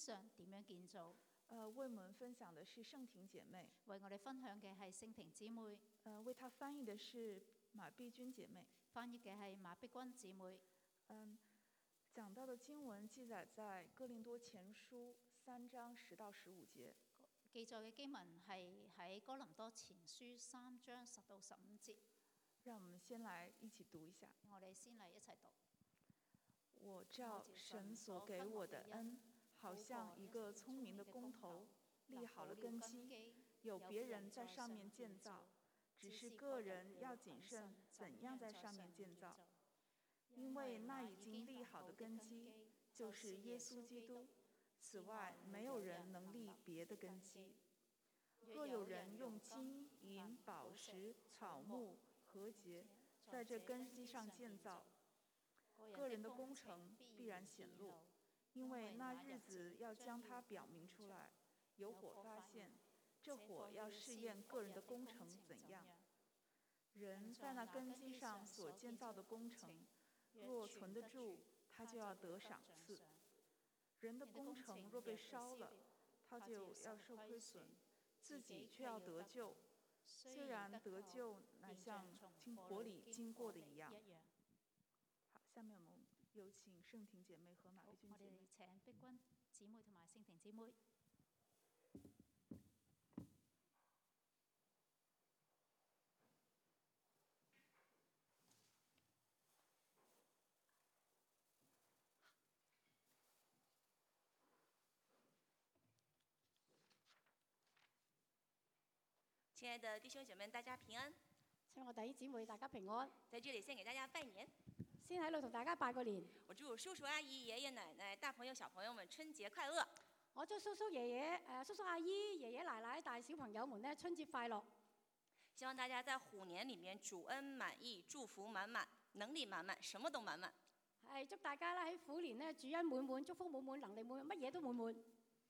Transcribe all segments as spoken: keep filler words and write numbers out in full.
上點樣建造。 呃，為我們分享的是聖婷姐妹， 為我哋分享嘅係聖婷姊妹， 呃，為她翻譯的是馬碧君姐妹， 翻譯嘅係馬碧君姊妹。 嗯，講到的經文記載在哥林多前書三章十到十五節。 記載嘅經文係喺哥林多前書三章十到十五節。 讓我們先來一起讀一下。 我哋先嚟一齊讀。 我照神所給我的恩，好像一個聰明的工頭，立好了根基，有別人在上面建造，只是個人要謹慎怎樣在上面建造。因為那已經立好的根基，就是耶穌基督。此外，沒有人能立別的根基。若有人用金銀寶石草木禾秸在這根基上建造，個人的工程必然顯露，因為那日子要將它表明出來，有火發現，這火要試驗個人的工程怎樣。人在那根基上所建造的工程，若存得住，他就要得賞賜。人的工程若被燒了，他就要受虧損，自己卻要得救。雖然得救乃像經火裡經過的一樣。好，下面我們有請聖婷姐妹和馬碧君姐妹。 我哋請碧君姊妹同埋聖婷姊妹。 亲爱的弟兄姐妹，大家平安。 親愛弟兄姊妹，大家平安。 在這裡先給大家拜年， 先喺度同大家拜個年。 我祝叔叔阿姨、爺爺奶奶、大朋友小朋友們春節快樂。 我祝叔叔爺爺、誒叔叔阿姨、爺爺奶奶、大小朋友們呢春節快樂。 希望大家在虎年裡面主恩滿意，祝福滿滿，能力滿滿，什麼都滿滿。 係祝大家咧喺虎年呢主恩滿滿，祝福滿滿，能力滿滿，乜嘢都滿滿。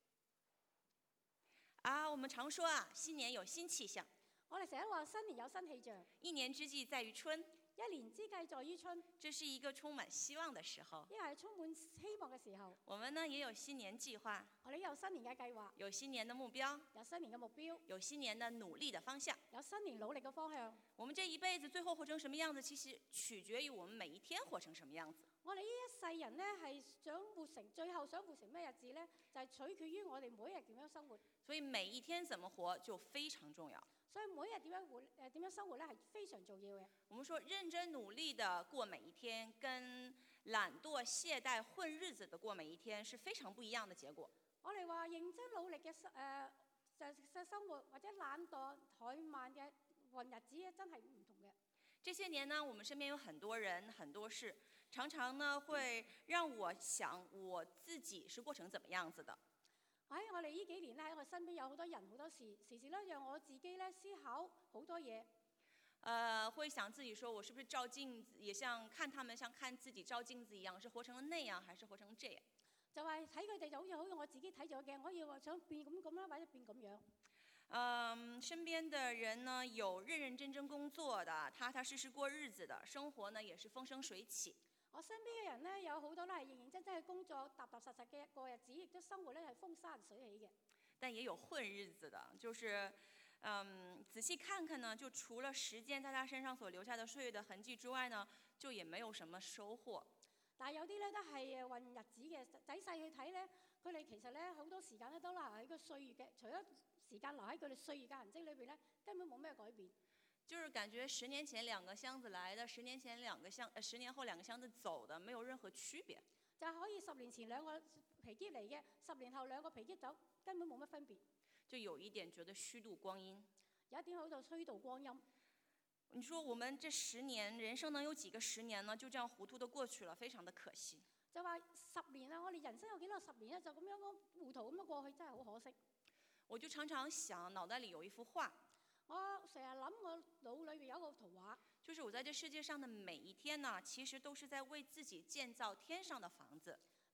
啊，我們常說啊，新年有新氣象。 我哋成日話新年有新氣象。 一年之計在於春。 一年之計在於春。 這是一個充滿希望的時候。 因為係充滿希望嘅時候。 我們呢也有新年計劃。 我哋有新年嘅計劃。 有新年的目標。 有新年嘅目標。 有新年的努力的方向。 有新年努力嘅方向。 我們這一輩子最後活成什麼樣子，其實取決於我們每一天活成什麼樣子。 我哋呢一世人呢係想活成最後想活成咩日子呢？就係、是、取決於我哋每一日點樣生活。 所以每一天怎麼活就非常重要。 所以每一日點樣活誒點樣生活咧係非常重要嘅。 我們說認真努力的過每一天，跟懶惰懈怠混日子的過每一天是非常不一樣的結果。 我哋話認真努力嘅誒就嘅生活，或者懶惰怠慢嘅混日子咧，真係唔同嘅。 這些年呢，我們身邊有很多人、很多事，常常呢會讓我想我自己是過成怎麼樣子的。 喺我哋呢幾年咧，喺我身邊有好多人、好多事，時時咧讓我自己咧思考好多嘢。 呃，會想自己說，我是不是照鏡子，也像看他們像看自己照鏡子一樣，是活成了那樣，還是活成這樣？ 就係睇佢哋就好似好似我自己睇咗嘅，我要想變咁咁啦，或者變咁樣。 嗯，身邊的人呢，有認認真真工作的，踏踏實實過日子的，生活呢也是風生水起。 我身邊嘅人呢，有好多都係認認真真去工作，踏踏實實嘅過日子，亦都生活咧係風生水起嘅。 但也有混日子的，就是，嗯，仔細看看呢，就除了時間在他身上所留下的歲月的痕跡之外呢，就也沒有什麼收穫。 但係有啲咧都係混日子嘅，仔細去睇咧，佢哋其實咧好多時間咧都留喺個歲月嘅，除咗時間留喺佢哋歲月嘅痕跡裏邊咧，根本冇咩改變。 就是感覺十年前兩個箱子來的，十年前兩個箱，呃，十年後兩個箱子走的，沒有任何區別。 就係可以十年前兩個皮篋嚟嘅，十年後兩個皮篋走，根本冇乜分別。 就有一點覺得虛度光陰。 有一點喺度虛度光陰。 你說我們這十年人生能有幾個十年呢？就這樣糊塗的過去了，非常的可惜。 就話十年啊，我哋人生有幾多十年咧？就咁樣糊塗咁樣過去，真係好可惜。 我就常常想，腦袋裡有一幅畫。 我成日諗，我腦裏邊有一個圖畫。 就是我在這世界上的每一天呢，其實都是在為自己建造天上的房子。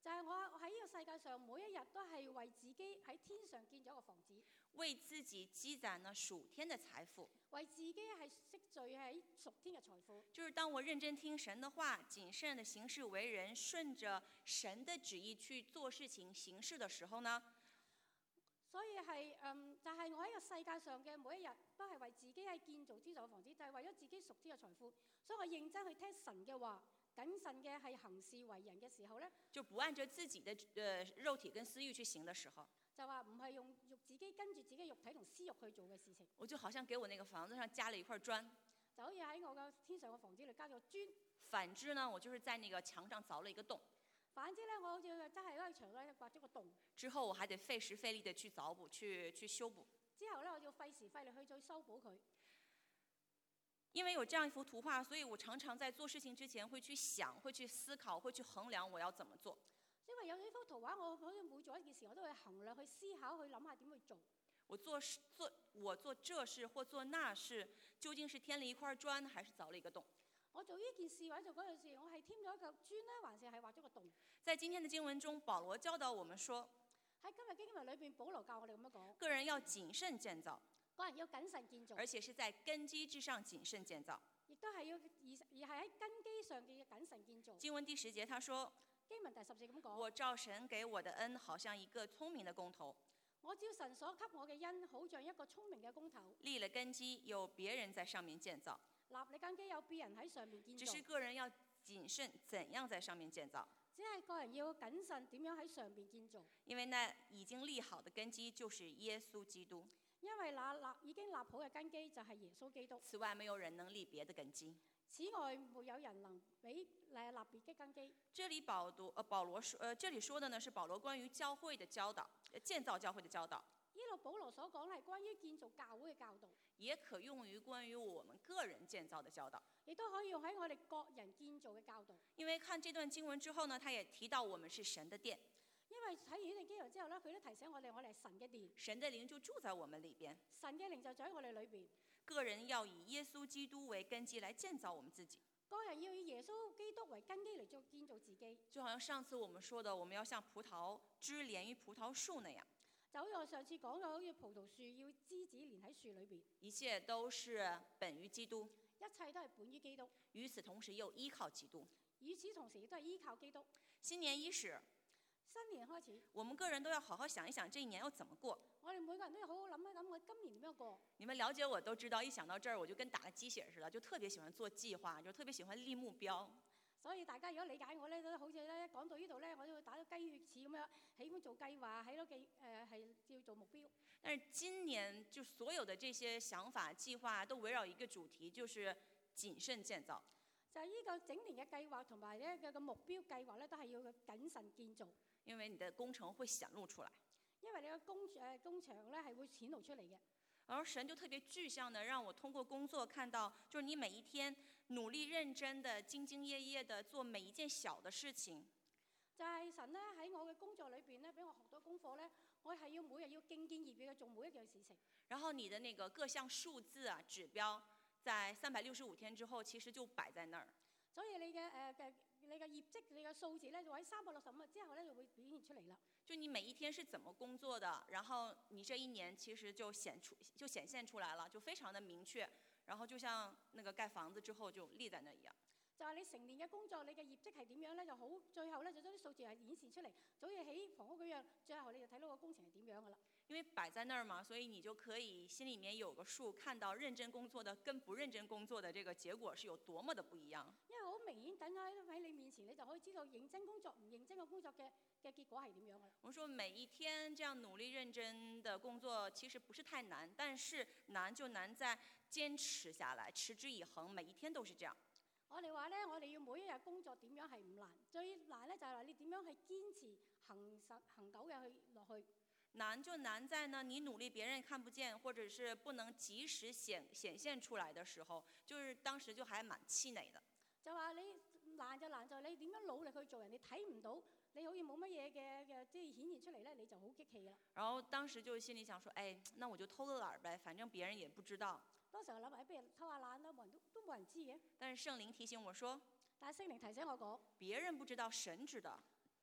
就係我喺呢個世界上每一日都係為自己喺天上建咗一個房子， 为自己积攒了属天的财富。 為自己係積聚喺屬天嘅財富。 就是當我認真聽神的話，謹慎的行事為人，順着神的旨意去做事情行事的時候呢， 所以係嗯，就係、是、我喺個世界上嘅每一日都係為自己喺建造天上嘅房子，就係、是、為咗自己屬天嘅財富。所以我認真去聽神嘅話，謹慎嘅係行事為人嘅時候咧， 就不按着自己的呃肉體跟私欲去行的時候， 就話唔係用肉自己跟住自己肉體同私欲去做嘅事情， 我就好像給我那個房子上加了一塊磚。 就好似喺我嘅天上嘅房子裏加咗磚。 反之呢，我就是在那個牆上鑿了一個洞。 反之咧，我好似真係喺牆咧刮咗個洞。 之後我還得費時費力的去鑿補、去去修補。 之後咧，我就費時費力去再修補佢。 因為有這樣一幅圖畫，所以我常常在做事情之前會去想、會去思考、會去衡量我要怎麼做。 因為有呢幅圖畫，我好似每做一件事，我都會衡量、去思考、去諗下點去做。 我做事做我做這事或做那事，究竟是添了一塊磚，還是鑿了一個洞？ 我做呢件事或者做嗰件事，我係添咗一嚿磚咧，還是係挖咗個洞？ 在今天的經文中，保羅教導我們說， 喺今日經文裏邊，保羅教我哋咁樣講： 個人要謹慎建造， 個人要謹慎建造， 而且是在根基之上謹慎建造。 亦都係要而而係喺根基上嘅謹慎建造。 經文第十節，他說： 經文第十節咁講： 我照神給我的恩，好像一個聰明的工頭。 我照神所給我嘅恩，好像一個聰明嘅工頭。 立了根基，有別人在上面建造。 立你根基，有別人喺上面建造。 只是個人要謹慎，怎樣在上面建造。 只係個人要謹慎點樣喺上面建造。 因為那已經立好的根基就是耶穌基督。 因為那立已經立好嘅根基就係耶穌基督。 此外，沒有人能立別的根基。 此外，沒有人能比誒立別嘅根基。 這裡保羅呃保羅說呃這裡說的呢是保羅關於教會的教導，建造教會的教導。 呢度保羅所講係關於建造教會嘅教導， 也可用於關於我們個人建造的教導， 亦都可以用喺我哋個人建造嘅教導。 因為看這段經文之後呢，他也提到我們是神的殿。 因為睇完呢段經文之後咧，佢都提醒我哋，我哋係神嘅殿， 神的靈就住在我們裡邊， 神嘅靈就在我哋裏邊。 個人要以耶穌基督為根基來建造我們自己。 個人要以耶穌基督為根基嚟做建造自己。 就好像上次我們說的，我們要像葡萄枝連於葡萄樹那樣。 就好似我上次講嘅，好似葡萄樹要枝子連喺樹裏邊。 一切都是本於基督， 一切都係本於基督。 與此同時又依靠基督。 與此同時亦都係依靠基督。 新年伊始， 新年開始， 我們個人都要好好想一想，這一年要怎麼過。 我哋每個人都要好好諗一諗，我今年點樣過。 你們了解我都知道，一想到這兒我就跟打了雞血似的，就特別喜歡做計劃，就特別喜歡立目標。 所以大家如果理解我咧，都好似咧講到呢度咧，我都會打到雞血似咁樣，喜歡做計劃，喺度計誒係要做目標。 但是今年就所有的這些想法計劃都圍繞一個主題，就是謹慎建造。 就係呢個整年嘅計劃同埋咧嘅個目標計劃咧，都係要謹慎建造。 因為你的工程會顯露出來。 因為你個工誒工場咧係會顯露出嚟嘅。 而神就特別具象的讓我通過工作看到，就是你每一天努力認真的、兢兢業業的做每一件小的事情。 就係神咧喺我嘅工作裏邊咧，俾我學到功課咧，我係要每日要兢兢業業嘅做每一樣事情。 然後你的那個各項數字啊指標，在三百六十五天之後，其實就擺在那兒。 所以你嘅誒嘅你嘅業績、你嘅數字咧，就喺三百六十五日之後咧，就會表現出嚟啦。 就你每一天是怎麼工作的，然後你這一年其實就顯出就顯現出來了，就非常的明確。然後就像那個蓋房子之後就立在那一樣。 就係你成年嘅工作，你嘅業績係點樣咧？就好，最後咧就將啲數字係顯示出嚟，就好似起房屋嗰樣，最後你就睇到個工程係點樣噶啦。 因為擺在那兒嘛，所以你就可以心裡面有個數，看到認真工作的跟不認真工作的這個結果是有多麼的不一樣。 因為好明顯，等喺喺你面前，你就可以知道認真工作唔認真嘅工作嘅嘅結果係點樣噶啦。 我說每一天這樣努力認真的工作其實不是太難，但是難就難在堅持下來，持之以恆，每一天都是這樣。 我哋話咧，我哋要每一日工作點樣係唔難，最難咧就係話你點樣去堅持恆實恆久嘅去落去。 難就難在呢，你努力別人看不見，或者是不能及時顯顯現出來的時候，就是當時就還蠻氣餒的。 就話你難就難在你點樣努力去做，人哋睇唔到，你好似冇乜嘢嘅嘅，即係顯現出嚟咧，你就好激氣啦。 然後當時就心裡想說，哎，那我就偷個懶唄，反正別人也不知道。 當時我諗埋，不如偷下懶啦，冇人都都冇人知嘅。 但是聖靈提醒我說， 但係聖靈提醒我講， 別人不知道，神知道。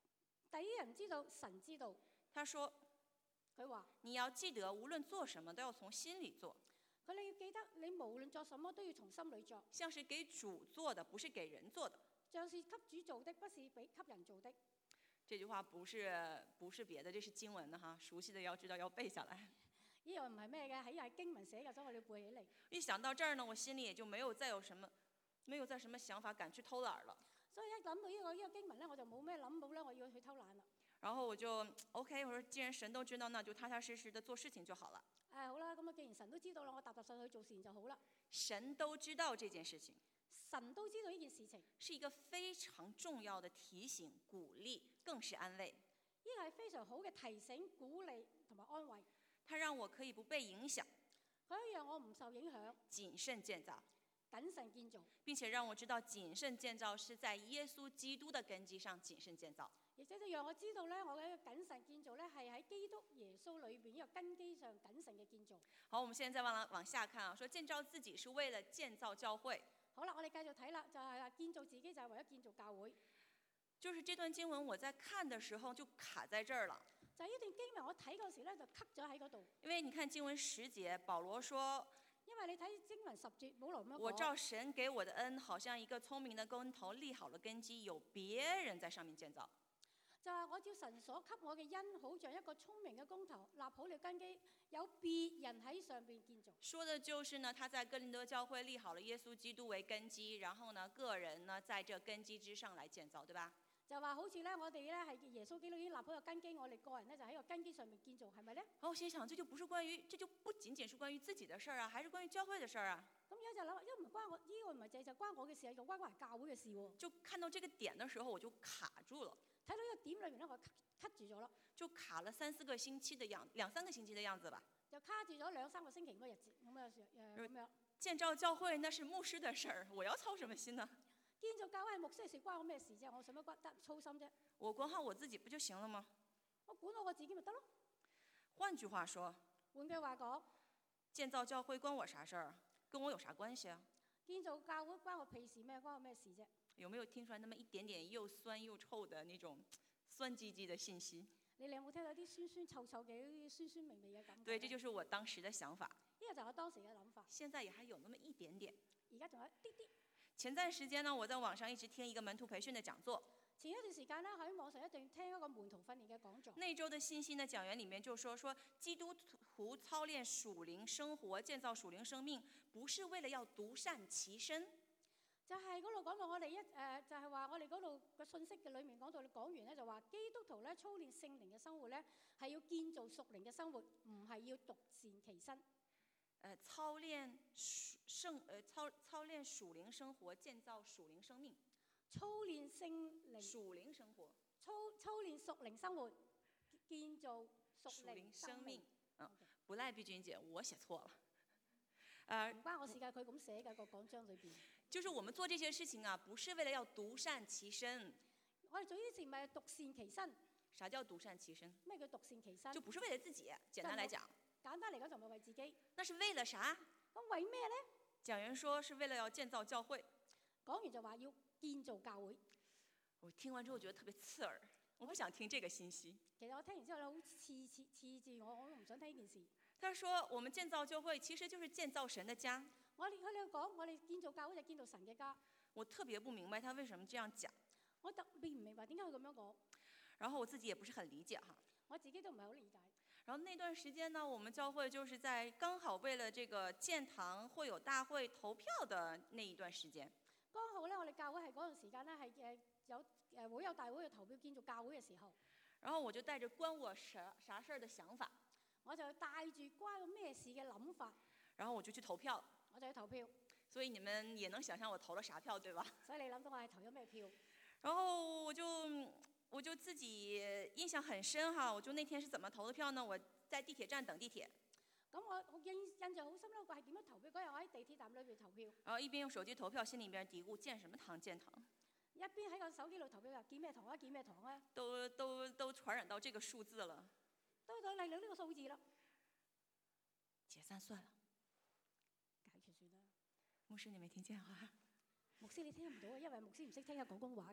第啲人知道，神知道。 他說佢話你要記得，無論做什麼都要從心裡做。 佢你要記得，你無論做什麼都要從心裡做。 像是給主做的，不是給人做的。 像是給主做的，不是俾給人做的。 這句話不是不是別的，這是經文的哈，熟悉的要知道，要背下來。 呢樣唔係咩嘅，係係經文寫嘅，所以我哋要背起嚟。 一想到這兒呢，我心裡也就沒有再有什麼，沒有再什麼想法，敢去偷懶了。 所以一諗到呢個呢個經文咧，我就冇咩諗到咧，我要去偷懶啦。 然後我就 OK，我說既然神都知道，那就踏踏實實的做事情就好了。 誒、哎、好啦，咁啊既然神都知道啦，我踏踏實實去做事情就好啦。 神都知道這件事情， 神都知道呢件事情， 是一個非常重要的提醒、鼓勵，更是安慰。 呢個係非常好嘅提醒、鼓勵同埋安慰。 它讓我可以不被影響， 佢可以讓我唔受影響， 謹慎建造， 謹慎建造， 並且讓我知道謹慎建造是在耶穌基督的根基上謹慎建造。 亦即係讓我知道咧，我嘅一個謹慎建造咧係喺基督耶穌裏邊呢個根基上謹慎嘅建造。 好，我們現在再往往下看啊，說建造自己是為了建造教會。 好啦，我哋繼續睇啦，就係、是、建造自己就係為咗建造教會。 就是這段經文我在看的時候就卡在這兒了。 就係呢段經文我睇嗰時咧就卡咗喺嗰度。 因為你看經文十節，保羅說， 因為你睇經文十節，保羅咁樣講， 我照神給我的恩，好像一個聰明的工頭立好了根基，有別人在上面建造。 就係我照神所給我嘅恩，好像一個聰明嘅工頭立好了根基，有別人喺上邊建造。 說的就是呢，他在哥林多教會立好了耶穌基督為根基，然後呢，個人呢在這根基之上來建造，對吧？ 就話好似咧，我哋咧係耶穌基督已經立好個根基，我哋個人咧就喺個根基上面建造，係咪咧？ 好，我心想，這就不是關於，這就不僅僅是關於自己的事啊，還是關於教會的事啊。 咁而家就諗，因為唔關我，呢、這個唔係淨係關我嘅事，係關我係教會嘅事喎。 就看到這個點的時候，我就卡住了。 睇到呢個點裏面咧，我卡卡住咗啦。 就卡了三四個星期的樣，兩三個星期的樣子吧。 就卡住咗兩三個星期咁嘅日子，咁啊誒咁樣。 建造教會那是牧師的事兒，我要操什麼心呢？ 建造教會係牧師嘅事，關我咩事啫？我使乜得操心啫？ 我管好我自己不就行了嗎？ 我管好我自己咪得咯。 換句話說， 換句話講， 建造教會關我啥事兒？跟我有啥關係啊？ 建造教會關我屁事咩？關我咩事啫？ 有沒有聽出來那麼一點點又酸又臭的那種酸唧唧的信息？ 你哋有冇聽到啲酸酸臭臭嘅、酸酸味味嘅感覺？ 對，這就是我當時的想法。 呢個就係我當時嘅諗法。 現在也還有那麼一點點。 而家仲有一啲啲。 前段時間呢，我在網上一直聽一個門徒培訓的講座。 前一段時間呢，喺網上一定聽一個門徒訓練嘅講座。 那週的信息呢，講員裡面就說：說基督徒操練屬靈生活、建造屬靈生命，不是為了要獨善其身。 就係嗰度講到我哋一誒、呃，就係、是、話我哋嗰度個信息嘅裡面講到，講完咧就話基督徒咧操練聖靈嘅生活咧，係要建造屬靈嘅生活，唔係要獨善其身。 呃，操練屬聖呃操操練屬靈生活，建造屬靈生命。 操練聖靈。 屬靈生活。 操操練屬靈生活，建造屬靈生命。 嗯，不賴碧君姐，我寫錯了。呃， 唔關我事㗎，佢咁寫嘅個講章裏邊。 就是我們做這些事情啊，不是為了要獨善其身。 我哋做呢啲事唔係獨善其身。 啥叫獨善其身？ 咩叫獨善其身？ 就不是為了自己，簡單來講。 簡單嚟講就唔係為自己。 那是為了啥？ 咁為咩咧？ 講員說是為了要建造教會。 講完就話要建造教會。 我聽完之後覺得特別刺耳，我不想聽這個信息。 其實我聽完之後咧，好刺刺刺住我，我都唔想聽呢件事。 他說我們建造教會其實就是建造神的家。 我哋佢哋講，我哋建造教會就建造神嘅家。 我特別不明白他為什麼這樣講。 我特別唔明白點解佢咁樣講。 然後我自己也不是很理解哈。 我自己都唔係好理解。 然後那段時間呢，我們教會就是在剛好為了這個建堂會有大會投票的那一段時間。 剛好咧，我哋教會係嗰陣時間咧，係誒有誒會有大會去投票建造教會嘅時候。 然後我就帶着關我啥啥事兒的想法， 我就帶住關我咩事嘅諗法。 然後我就去投票。 我就去投票。 所以你們也能想象我投了啥票，對吧？ 所以你諗到我係投咗咩票？ 然後我就我就自己印象很深哈，我就那天是怎麼投的票呢？我在地鐵站等地鐵。 咁我我印印象好深啦，我係點樣投票？嗰日我喺地鐵站裏邊投票。 然後一邊用手機投票，心裡邊嘀咕：建什麼堂？建堂。 一邊喺個手機度投票，又建咩堂啊？建咩堂啊？ 都都都傳染到這個數字了。 都到嚟到呢個數字啦。 解散算了。 解決算啦。 牧師，你沒聽見啊？ 牧師你聽唔到啊，因為牧師唔識聽下廣東話嘅。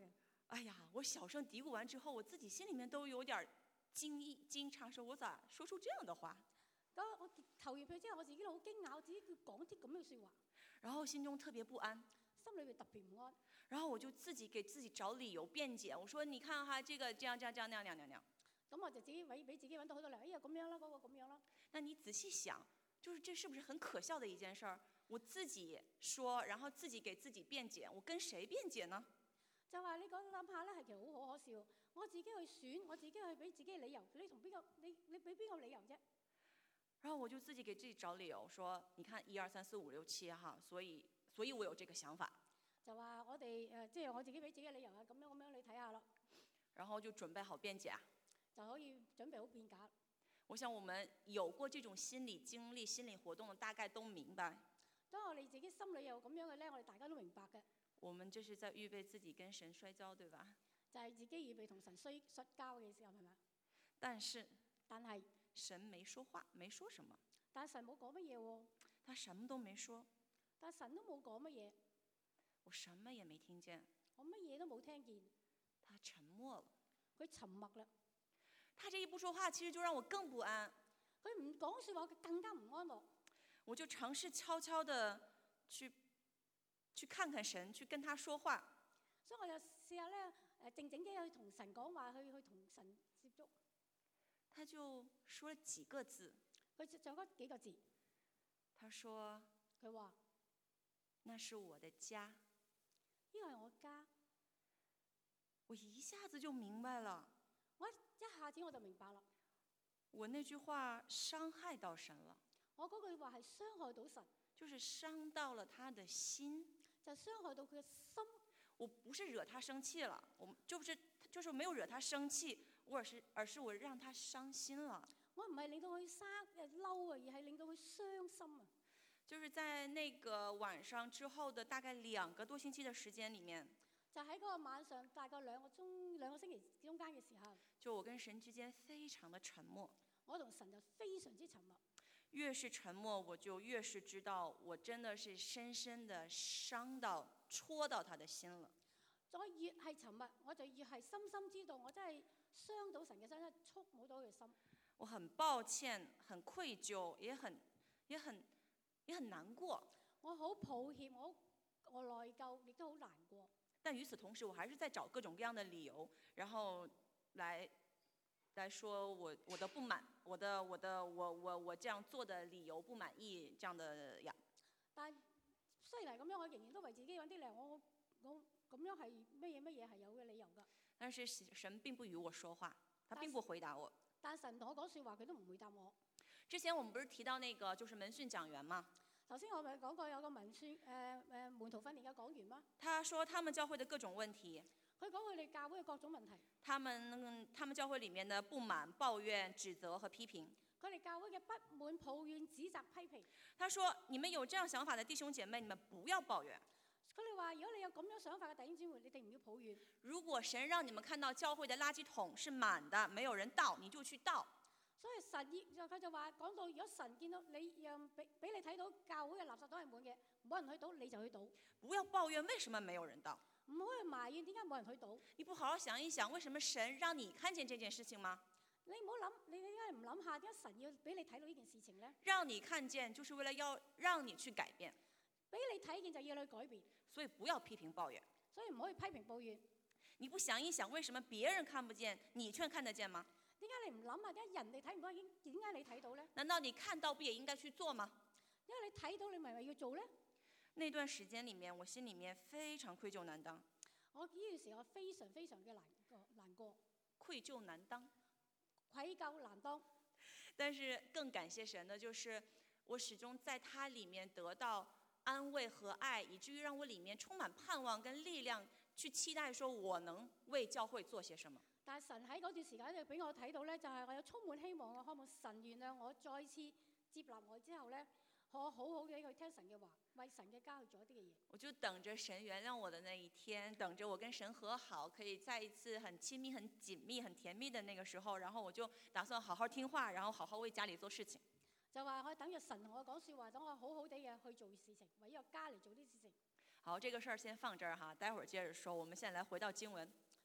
哎呀，我小聲嘀咕完之後，我自己心裡面都有點驚異驚詫，說我咋說出這樣的話？ 咁我投完票之後，我自己都好驚訝，我自己佢講啲咁嘅説話， 然後心中特別不安， 心裏邊特別唔安。 然後我就自己給自己找理由辯解，我說你看哈，這個這樣這樣這樣那樣那樣那樣。 咁我就自己俾俾自己揾到好多理由，哎呀咁樣啦，嗰、那個咁樣啦。 那你仔細想，就是這是不是很可笑的一件事兒？我自己說，然後自己給自己辯解，我跟誰辯解呢？ 就話你講諗下咧，係其實好可笑。我自己去選，我自己去俾自己理由，你同邊個？你你俾邊個理由啫？ 然後我就自己給自己找理由，說你看一二三四五六七哈，所以所以我有這個想法。 就話我哋誒，即係我自己俾自己理由啊，咁樣咁樣你睇下咯。 然後就準備好辯解啊， 就可以準備好辯解。 我想我們有過這種心理經歷、心理活動的，大概都明白。 當我哋自己心裏有咁樣嘅咧，我哋大家都明白嘅。 我們這是在預備自己跟神摔跤，對吧？ 就係自己預備同神摔摔跤嘅時候，係咪？ 但是， 但係神沒說話，沒說什麼。 但神冇講乜嘢喎？ 他什麼都沒說。 但神都冇講乜嘢， 我什麼也沒聽見。 我乜嘢都冇聽見。 他沉默了。 佢沉默啦。 他這一不說話，其實就讓我更不安。 佢唔講説話，佢更加唔安樂。 我就嘗試悄悄地去去看看神，去跟他說話。 所以我就試下咧，誒靜靜啲去同神講話，去去同神接觸。 他就說了幾個字。 佢就講幾個字。 他說： 佢話那是我的家。 呢個係我家。 我一下子就明白了。 我一下子我就明白啦。 我那句話傷害到神了。 我嗰句話係傷害到神， 就是傷到了他的心， 就傷害到佢嘅心。 我不是惹他生氣了，我就是就是沒有惹他生氣，而是而是我讓他傷心了。 我唔係令到佢生誒嬲啊，而係令到佢傷心啊。 就是在那個晚上之後的大概兩個多星期的時間裡面， 就喺嗰個晚上大概兩個鐘兩個星期中間嘅時候， 就我跟神之間非常的沉默。 我同神就非常之沉默。 越是沉默，我就越是知道，我真的是深深的傷到、戳到他的心了。 再越係沉默，我就越係深深知道，我真係傷到神嘅心，觸摸到佢心。 我很抱歉，很愧疚，也很、也很、也很難過。 我好抱歉，我我內疚，亦都好難過。 但與此同時，我還是在找各種各樣的理由，然後來。來說我我的不滿，我的我的我我我這樣做的理由不滿意，這樣的呀。 但雖然係咁樣，我仍然都為自己揾啲理由。我我咁樣係乜嘢乜嘢係有嘅理由㗎。 但是神並不與我說話，他並不回答我。 但神同我講説話，佢都唔回答我。 之前我們不是提到那個就是門訓講員嗎？ 頭先我咪講過有個門訓誒誒門徒訓練嘅講員嗎？ 他說他們教會的各種問題。 佢講佢哋教會嘅各種問題。 他們他們教會裡面的不滿、抱怨、指責和批評。 佢哋教會嘅不滿、抱怨、指責、批評。 他說：你們有這樣想法的弟兄姐妹，你們不要抱怨。 佢哋話：如果你有咁樣想法嘅弟兄姊妹，你哋唔要抱怨。 如果神讓你們看到教會的垃圾桶是滿的，沒有人倒，你就去倒。 所以神就佢就話講到，如果神見到你讓俾俾你睇到教會嘅垃圾桶係滿嘅，冇人去倒，你就去倒。 不要抱怨為什麼沒有人倒。 唔好去埋怨點解冇人去倒。 你不好好想一想，為什麼神讓你看見這件事情嗎？ 你唔好諗，你點解唔諗下點解神要俾你睇到呢件事情呢？ 讓你看見，就是為了要讓你去改變。 俾你睇見就要你改變。 所以不要批評抱怨。 所以唔可以批評抱怨。 你不想一想，為什麼別人看不見，你卻看得見嗎？ 點解你唔諗下？點解人哋睇唔到，點解你睇到呢？ 難道你看到不也應該去做嗎？ 因為你睇到，你咪咪要做呢？ 那段時間裡面，我心裡面非常愧疚難當。 我呢段時候非常非常嘅難過，難過。 愧疚難當。 愧疚難當。 但是更感謝神的，就是我始終在他裡面得到安慰和愛，以至於讓我裡面充滿盼望跟力量，去期待說我能為教會做些什麼。 但係神喺嗰段時間就俾我睇到咧，就係我有充滿希望，我渴望神原諒我，再次接納我之後咧，我好好嘅去聽神嘅話，為神嘅家去做一啲嘅嘢。 我就等着神原諒我的那一天，等着我跟神和好，可以再一次很親密、很緊密、很甜蜜的那個時候，然後我就打算好好聽話，然後好好為家裡做事情。 就話我等住神同我講説話，等我好好地嘅去做事情，為呢個家嚟做啲事情。 好，這個事兒先放這兒哈，待會兒接着說。我們現在來回到經文。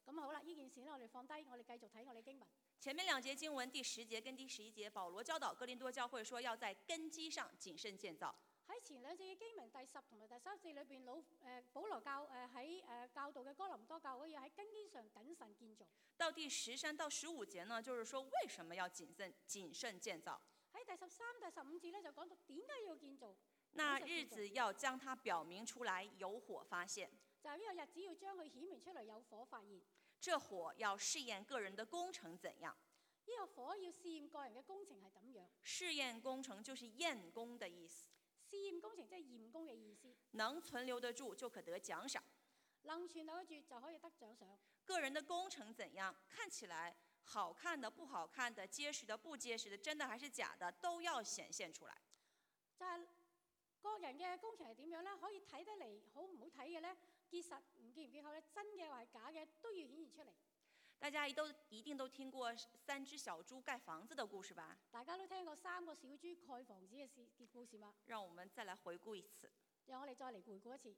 咁好啦，呢件事咧我哋放低，我哋繼續睇我哋經文。 前面两节經文第十節跟第十一節，保羅教導哥林多教會說要在根基上謹慎建造。 喺前兩節嘅經文第十同埋第十一節裏邊，老誒、呃、保羅教誒喺誒教導嘅哥林多教會要喺根基上謹慎建造。 到第十三到十五節呢，就是說為什麼要謹慎謹慎建造。 喺第十三、第十五節咧就講到點解要建造。 那日子要將它表明出來，有火發現。 就係呢個日子要將佢顯明出嚟，有火發現。 這火要試驗個人的工程怎樣。 呢個火要試驗個人嘅工程係點樣。 試驗工程就是驗工的意思。 試驗工程即係驗工嘅意思。 能存留得住就可得獎賞。 能存留得住就可以得獎賞。 個人的工程怎樣？看起來好看的、不好看的、結實的、不結實的、真的還是假的，都要顯現出來。 就係個人嘅工程係點樣咧？可以睇得嚟好唔好睇嘅咧？結實唔見唔見好咧？真嘅或係假嘅都要顯現出嚟。 大家都一定都聽過三隻小豬蓋房子的故事吧？ 大家都聽過三個小豬蓋房子嘅事嘅故事嘛？ 讓我們再來回顧一次。 讓我哋再嚟回顧一次。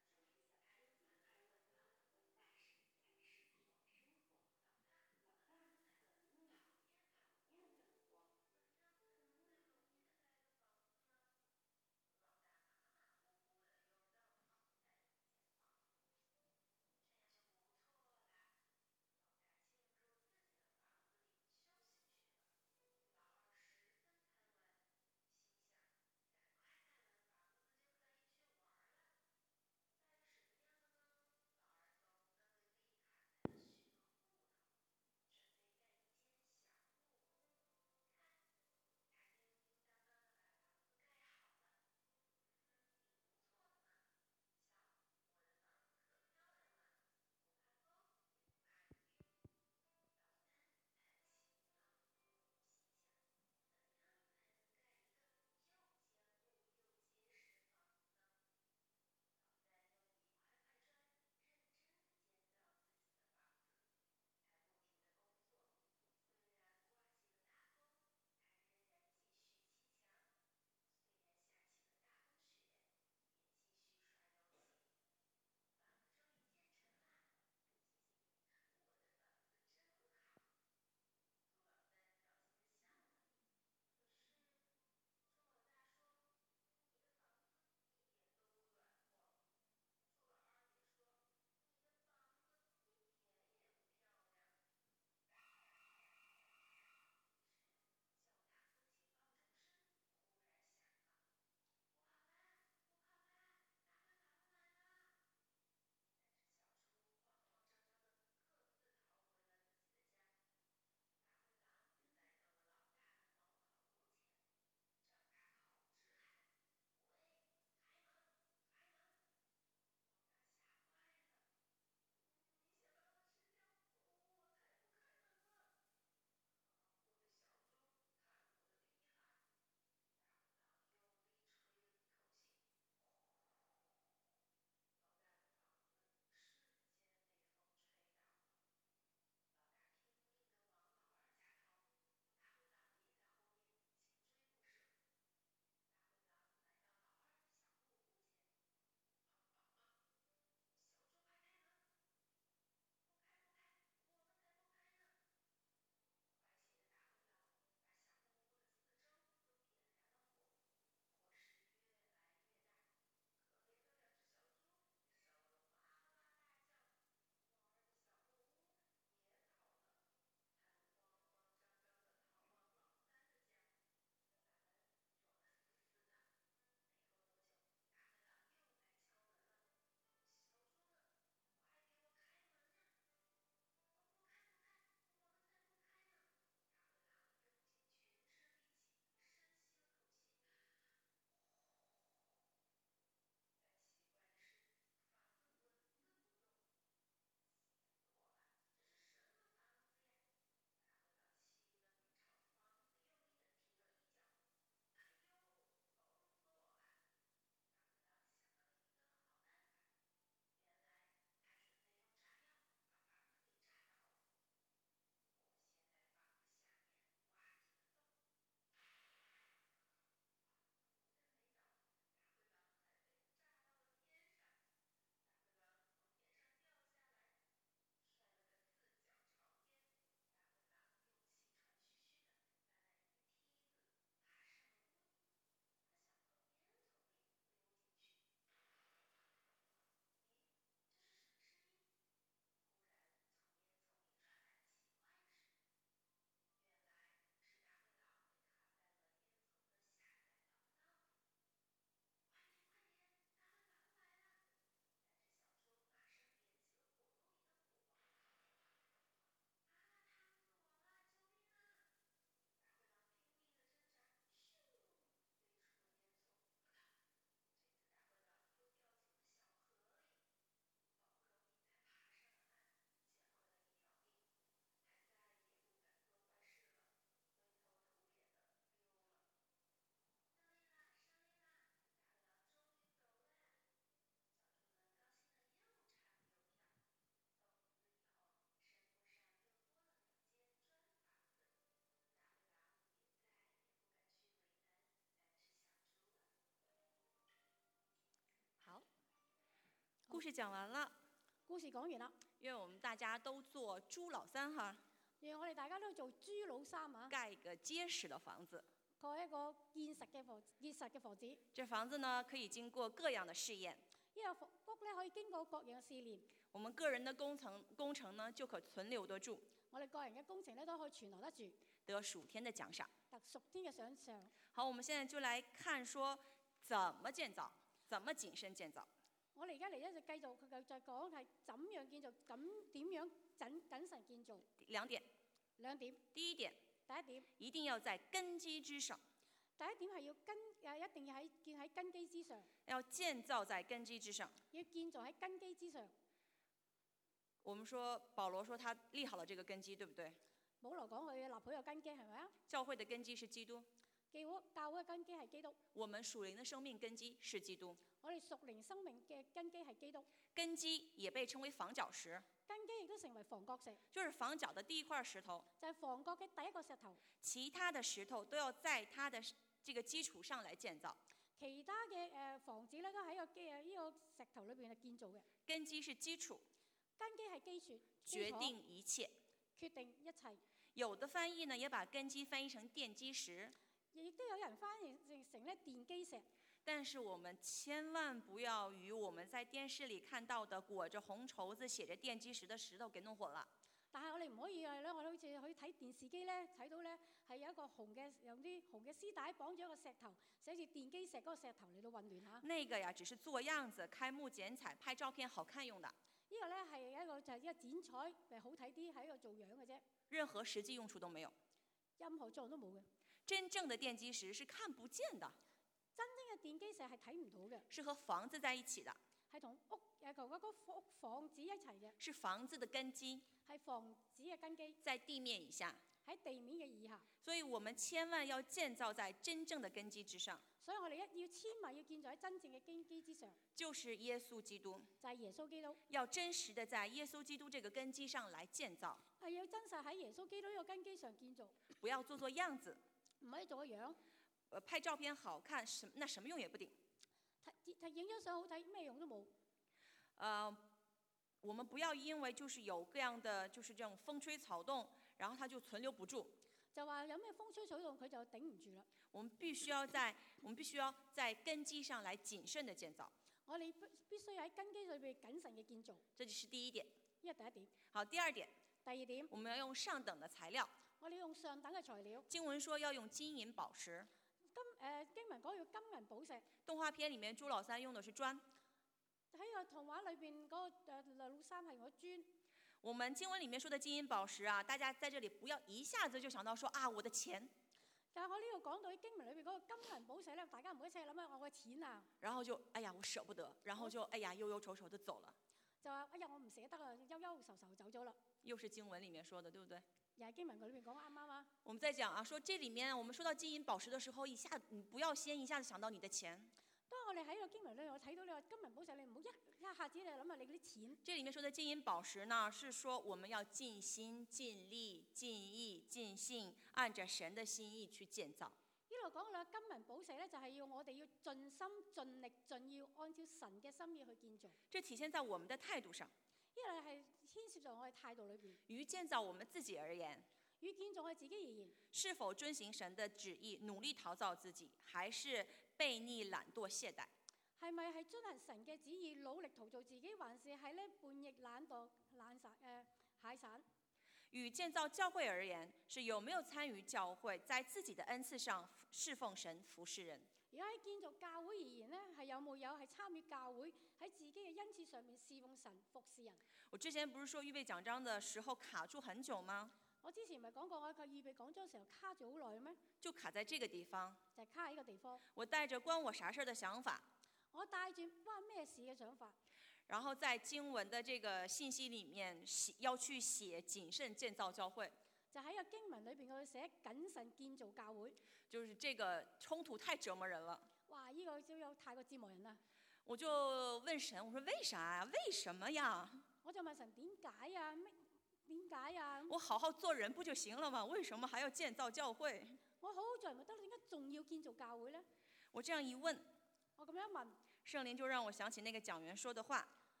事讲完了， 故事講完啦， 愿我们大家都做朱老三哈， 讓我哋大家都做豬老三啊， 盖一个结实的房子。 蓋一個堅實嘅房結實嘅房子。 这房子呢，可以經過各樣的試驗， 呢個屋咧可以經過各樣嘅試驗， 我們個人的工程工程呢，就可存留得住， 我哋個人嘅工程咧都可以存留得住， 得屬天的獎賞。 特屬天嘅賞賞。 好，我們現在就來看說怎麼建造，怎麼謹慎建造。 我哋而家嚟咧就繼續佢就再講係怎樣建造，咁點樣謹謹慎建造。 兩點， 兩點。 第一點， 第一點， 一定要在根基之上， 第一點係要根誒，一定要喺建喺根基之上， 要建造在根基之上。 要建造喺根基之上。 我們說保羅說他立好了這個根基，對不對？ 保羅講佢立好個根基係咪啊？ 教會的根基是基督， 教會教會嘅根基係基督， 我們屬靈的生命根基是基督， 我哋屬靈生命嘅根基係基督。 根基也被稱為房角石， 根基亦都成為房角石， 就是房角的第一塊石頭， 就係房角嘅第一個石頭。 其他的石頭都要在它的這個基礎上來建造。 其他嘅誒房子咧都喺個基誒呢個石頭裏邊係建造嘅。 根基是基礎， 根基係基礎， 決定一切。 決定一切。 有的翻譯呢，也把根基翻譯成奠基石， 亦都有人翻譯成成咧奠基石。 但是我們千萬不要與我們在電視裡看到的裹着紅綢子寫着奠基石的石頭給弄混了。 但係我哋唔可以係咧，我哋好似去睇電視機咧，睇到咧係有一個紅嘅用啲紅嘅絲帶綁咗一個石頭，寫住奠基石嗰個石頭嚟到混亂嚇。 那個呀，只是做樣子、開幕剪彩、拍照片好看用的。 呢個咧係一個就係一個剪彩誒好睇啲，喺度做樣嘅啫。 任何實際用處都沒有， 任何作用都冇嘅。 真正的奠基石是看不見的， 真正嘅奠基石係睇唔到嘅， 是和房子在一起的， 係同屋誒同嗰個屋房子一齊嘅， 是房子的根基， 係房子嘅根基， 在地面以下， 喺地面嘅以下。 所以我們千萬要建造在真正的根基之上， 所以我哋一要千萬要建造喺真正嘅根基之上， 就是耶穌基督， 就係耶穌基督。 要真實的在耶穌基督這個根基上來建造， 係要真實喺耶穌基督呢個根基上建造， 不要做做樣子， 唔可以做個樣。 呃，拍照片好看，什那什麼用也不頂。 睇睇影咗相好睇，咩用都冇。 呃，我們不要因為就是有各樣的就是這種風吹草動，然後它就存留不住。 就話有咩風吹草動，佢就頂唔住啦。 我們必須要在我們必須要在根基上來謹慎的建造。 我哋必必須喺根基裏邊謹慎嘅建造。 這就是第一點。 呢個第一點。 好，第二點。 第二點。 我們要用上等的材料。 我哋用上等嘅材料。 經文說要用金銀寶石。 金誒、呃、經文講要金銀寶石。 動畫片裡面朱老三用的是磚。 喺個童話裏邊嗰個誒老三係我磚。 我們經文裡面說的金銀寶石啊，大家在這裡不要一下子就想到說啊我的錢。 但係我呢度講到喺經文裏邊嗰個金銀寶石咧，大家唔好一齊諗啊我嘅錢啊。 然後就哎呀我捨不得，然後就哎呀憂憂愁愁的走了。 就話哎呀我唔捨得啊，憂憂愁愁走咗啦。 又是經文裡面說的，對不對？ 又係經文裏邊講啱啱啊。我們在講啊，說這裡面我們說到金銀寶石的時候，一下你不要先一下子想到你的錢。 當我哋喺個經文裏，我睇到你話金銀寶石，你唔好一一下子你諗下你嗰啲錢。 這裡面說的金銀寶石呢，是說我們要盡心、盡力、盡意、盡性，按着神的心意去建造。 呢度講啦，金銀寶石咧就係要我哋要盡心、盡力、盡要按照神嘅心意去建造。 這體現在我們的態度上。 呢個係牽涉在我哋態度裏邊。 於建造我們自己而言， 於建造我哋自己而言， 是否遵行神的旨意，努力陶造自己，還是悖逆、懶惰、懈怠？ 係咪係遵行神嘅旨意，努力陶造自己，還是係咧叛逆、懶惰、懶散誒懈散？ 與建造教會而言，是有沒有參與教會，在自己的恩賜上侍奉神、服侍人？ 如果喺建造教會而言呢，係有冇有係參與教會喺自己嘅恩賜上面侍奉神、服侍人？ 我之前不是說預備講章的時候卡住很久嗎？ 我之前唔係講過我佢預備講章嘅時候卡住好耐咩？ 就卡在這個地方。 就係卡喺呢個地方。 我帶着關我啥事的想法。 我帶住關咩事嘅想法。 然後在經文的這個信息裡面，要去寫謹慎建造教會。 就喺個經文裏邊，我寫謹慎建造教會。 就是這個衝突太折磨人了。 哇！呢、這個就有太過折磨人啦。 我就問神，我說為啥呀？為什麼呀？ 我就問神點解啊？咩點解啊？ 我好好做人不就行了嗎？為什麼還要建造教會？ 我好好做人咪得，點解仲要建造教會呢？ 我這樣一問， 我咁樣問， 聖靈就讓我想起那個講員說的話。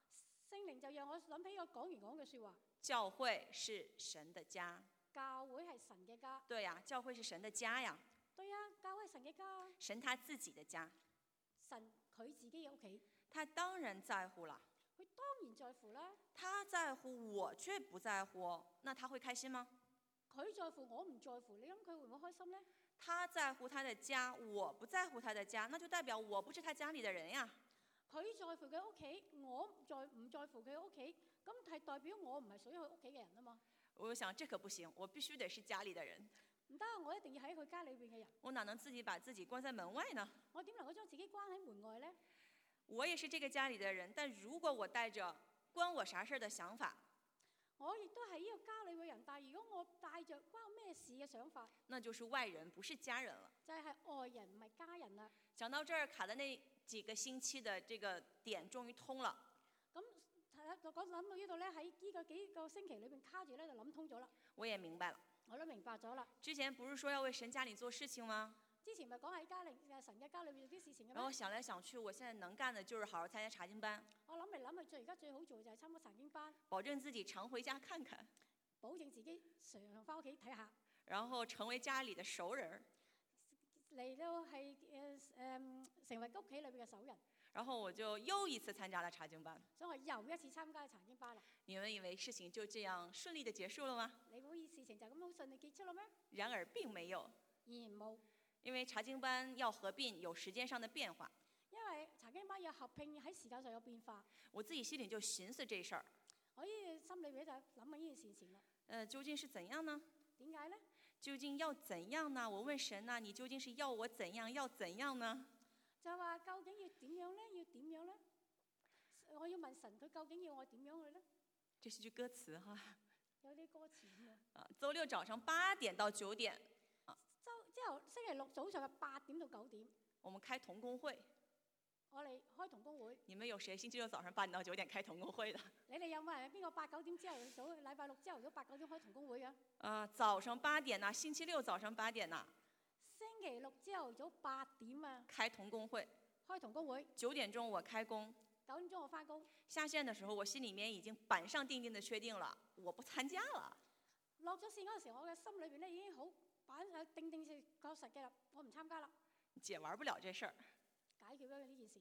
聖靈就讓我諗起個講員講嘅説話， 教會是神的家。 教會係神嘅家。 對呀，教會是神的家呀。 對啊，教會係神嘅家。 神他自己的家。 神佢自己嘅屋企。 他當然在乎了。 佢當然在乎啦。 他在乎，我卻不在乎，那他會開心嗎？ 佢在乎，我唔在乎，你諗佢會唔會開心呢？ 他在乎他的家，我不在乎他的家，那就代表我不是他家裏的人呀。 佢在乎佢屋企，我在唔在乎佢屋企，咁係代表我唔係屬於佢屋企嘅人啊嘛。 我想這可不行，我必須得是家裏的人。 唔得，我一定要喺佢家裏邊嘅人。 我哪能自己把自己關在門外呢？ 我點能夠將自己關喺門外呢？ 我也是這個家裏的人，但如果我帶着關我啥事的想法， 我亦都係呢個家裏嘅人，但係如果我帶着關我咩事嘅想法， 那就是外人，不是家人了。 就係外人唔係家人啦。 講到這兒，卡的那幾個星期的這個點終於通了。 咁我講諗到呢度咧，喺呢個幾個星期裏邊卡住咧，就諗通咗啦。 我也明白了。 我都明白咗啦。 之前不是說要為神家裏做事情嗎？ 之前咪講喺家裏神嘅家裏面做啲事情嘅咩？ 然後想來想去，我現在能幹的就是好好參加查經班。 我諗嚟諗去，最而家最好做嘅就係參加查經班， 保證自己常回家看看， 保證自己常翻屋企睇下， 然後成為家裏的熟人， 嚟到係誒誒成為屋企裏邊嘅熟人。 然後我就又一次參加了查經班。 所以我又一次參加查經班啦。 你們以為事情就這樣順利的結束了嗎？ 你估事情就咁好順利結束啦咩？ 然而並沒有。 然冇。 因為查經班要合併，有時間上的變化。 因為查經班要合併，喺時間上有變化。 我自己心裏就尋思這事兒。 我依心裏邊就諗緊呢件事情啦。 呃，究竟是怎樣呢？ 點解呢？ 究竟要怎樣呢？我問神啊，你究竟是要我怎樣？要怎樣呢？ 就話究竟要點樣呢？要點樣呢？我要問神，佢究竟要我點樣去呢？ 這是句歌詞哈。 有啲歌詞啊。 啊，週六早上八點到九點。 啊。週之後星期六早上嘅八點到九點。 我們開同工會。 我哋開同工會。 你們有誰星期六早上八點到九點開同工會的？ 你哋有冇人邊個八九點之後早禮拜六朝頭早八九點開同工會嘅？ 啊，早上八點呐，星期六早上八點呐。 星期六朝頭早八點啊。 開同工會。 開同工會。 九點鐘我開工。 九點鐘我翻工。 下線的時候，我心裡面已經板上釘釘的確定了，我不參加了。 落咗線嗰陣時，我嘅心裏邊咧已經好板誒定定是確實嘅啦，我唔參加啦。 姐玩不了這事兒。 解決咗呢件事。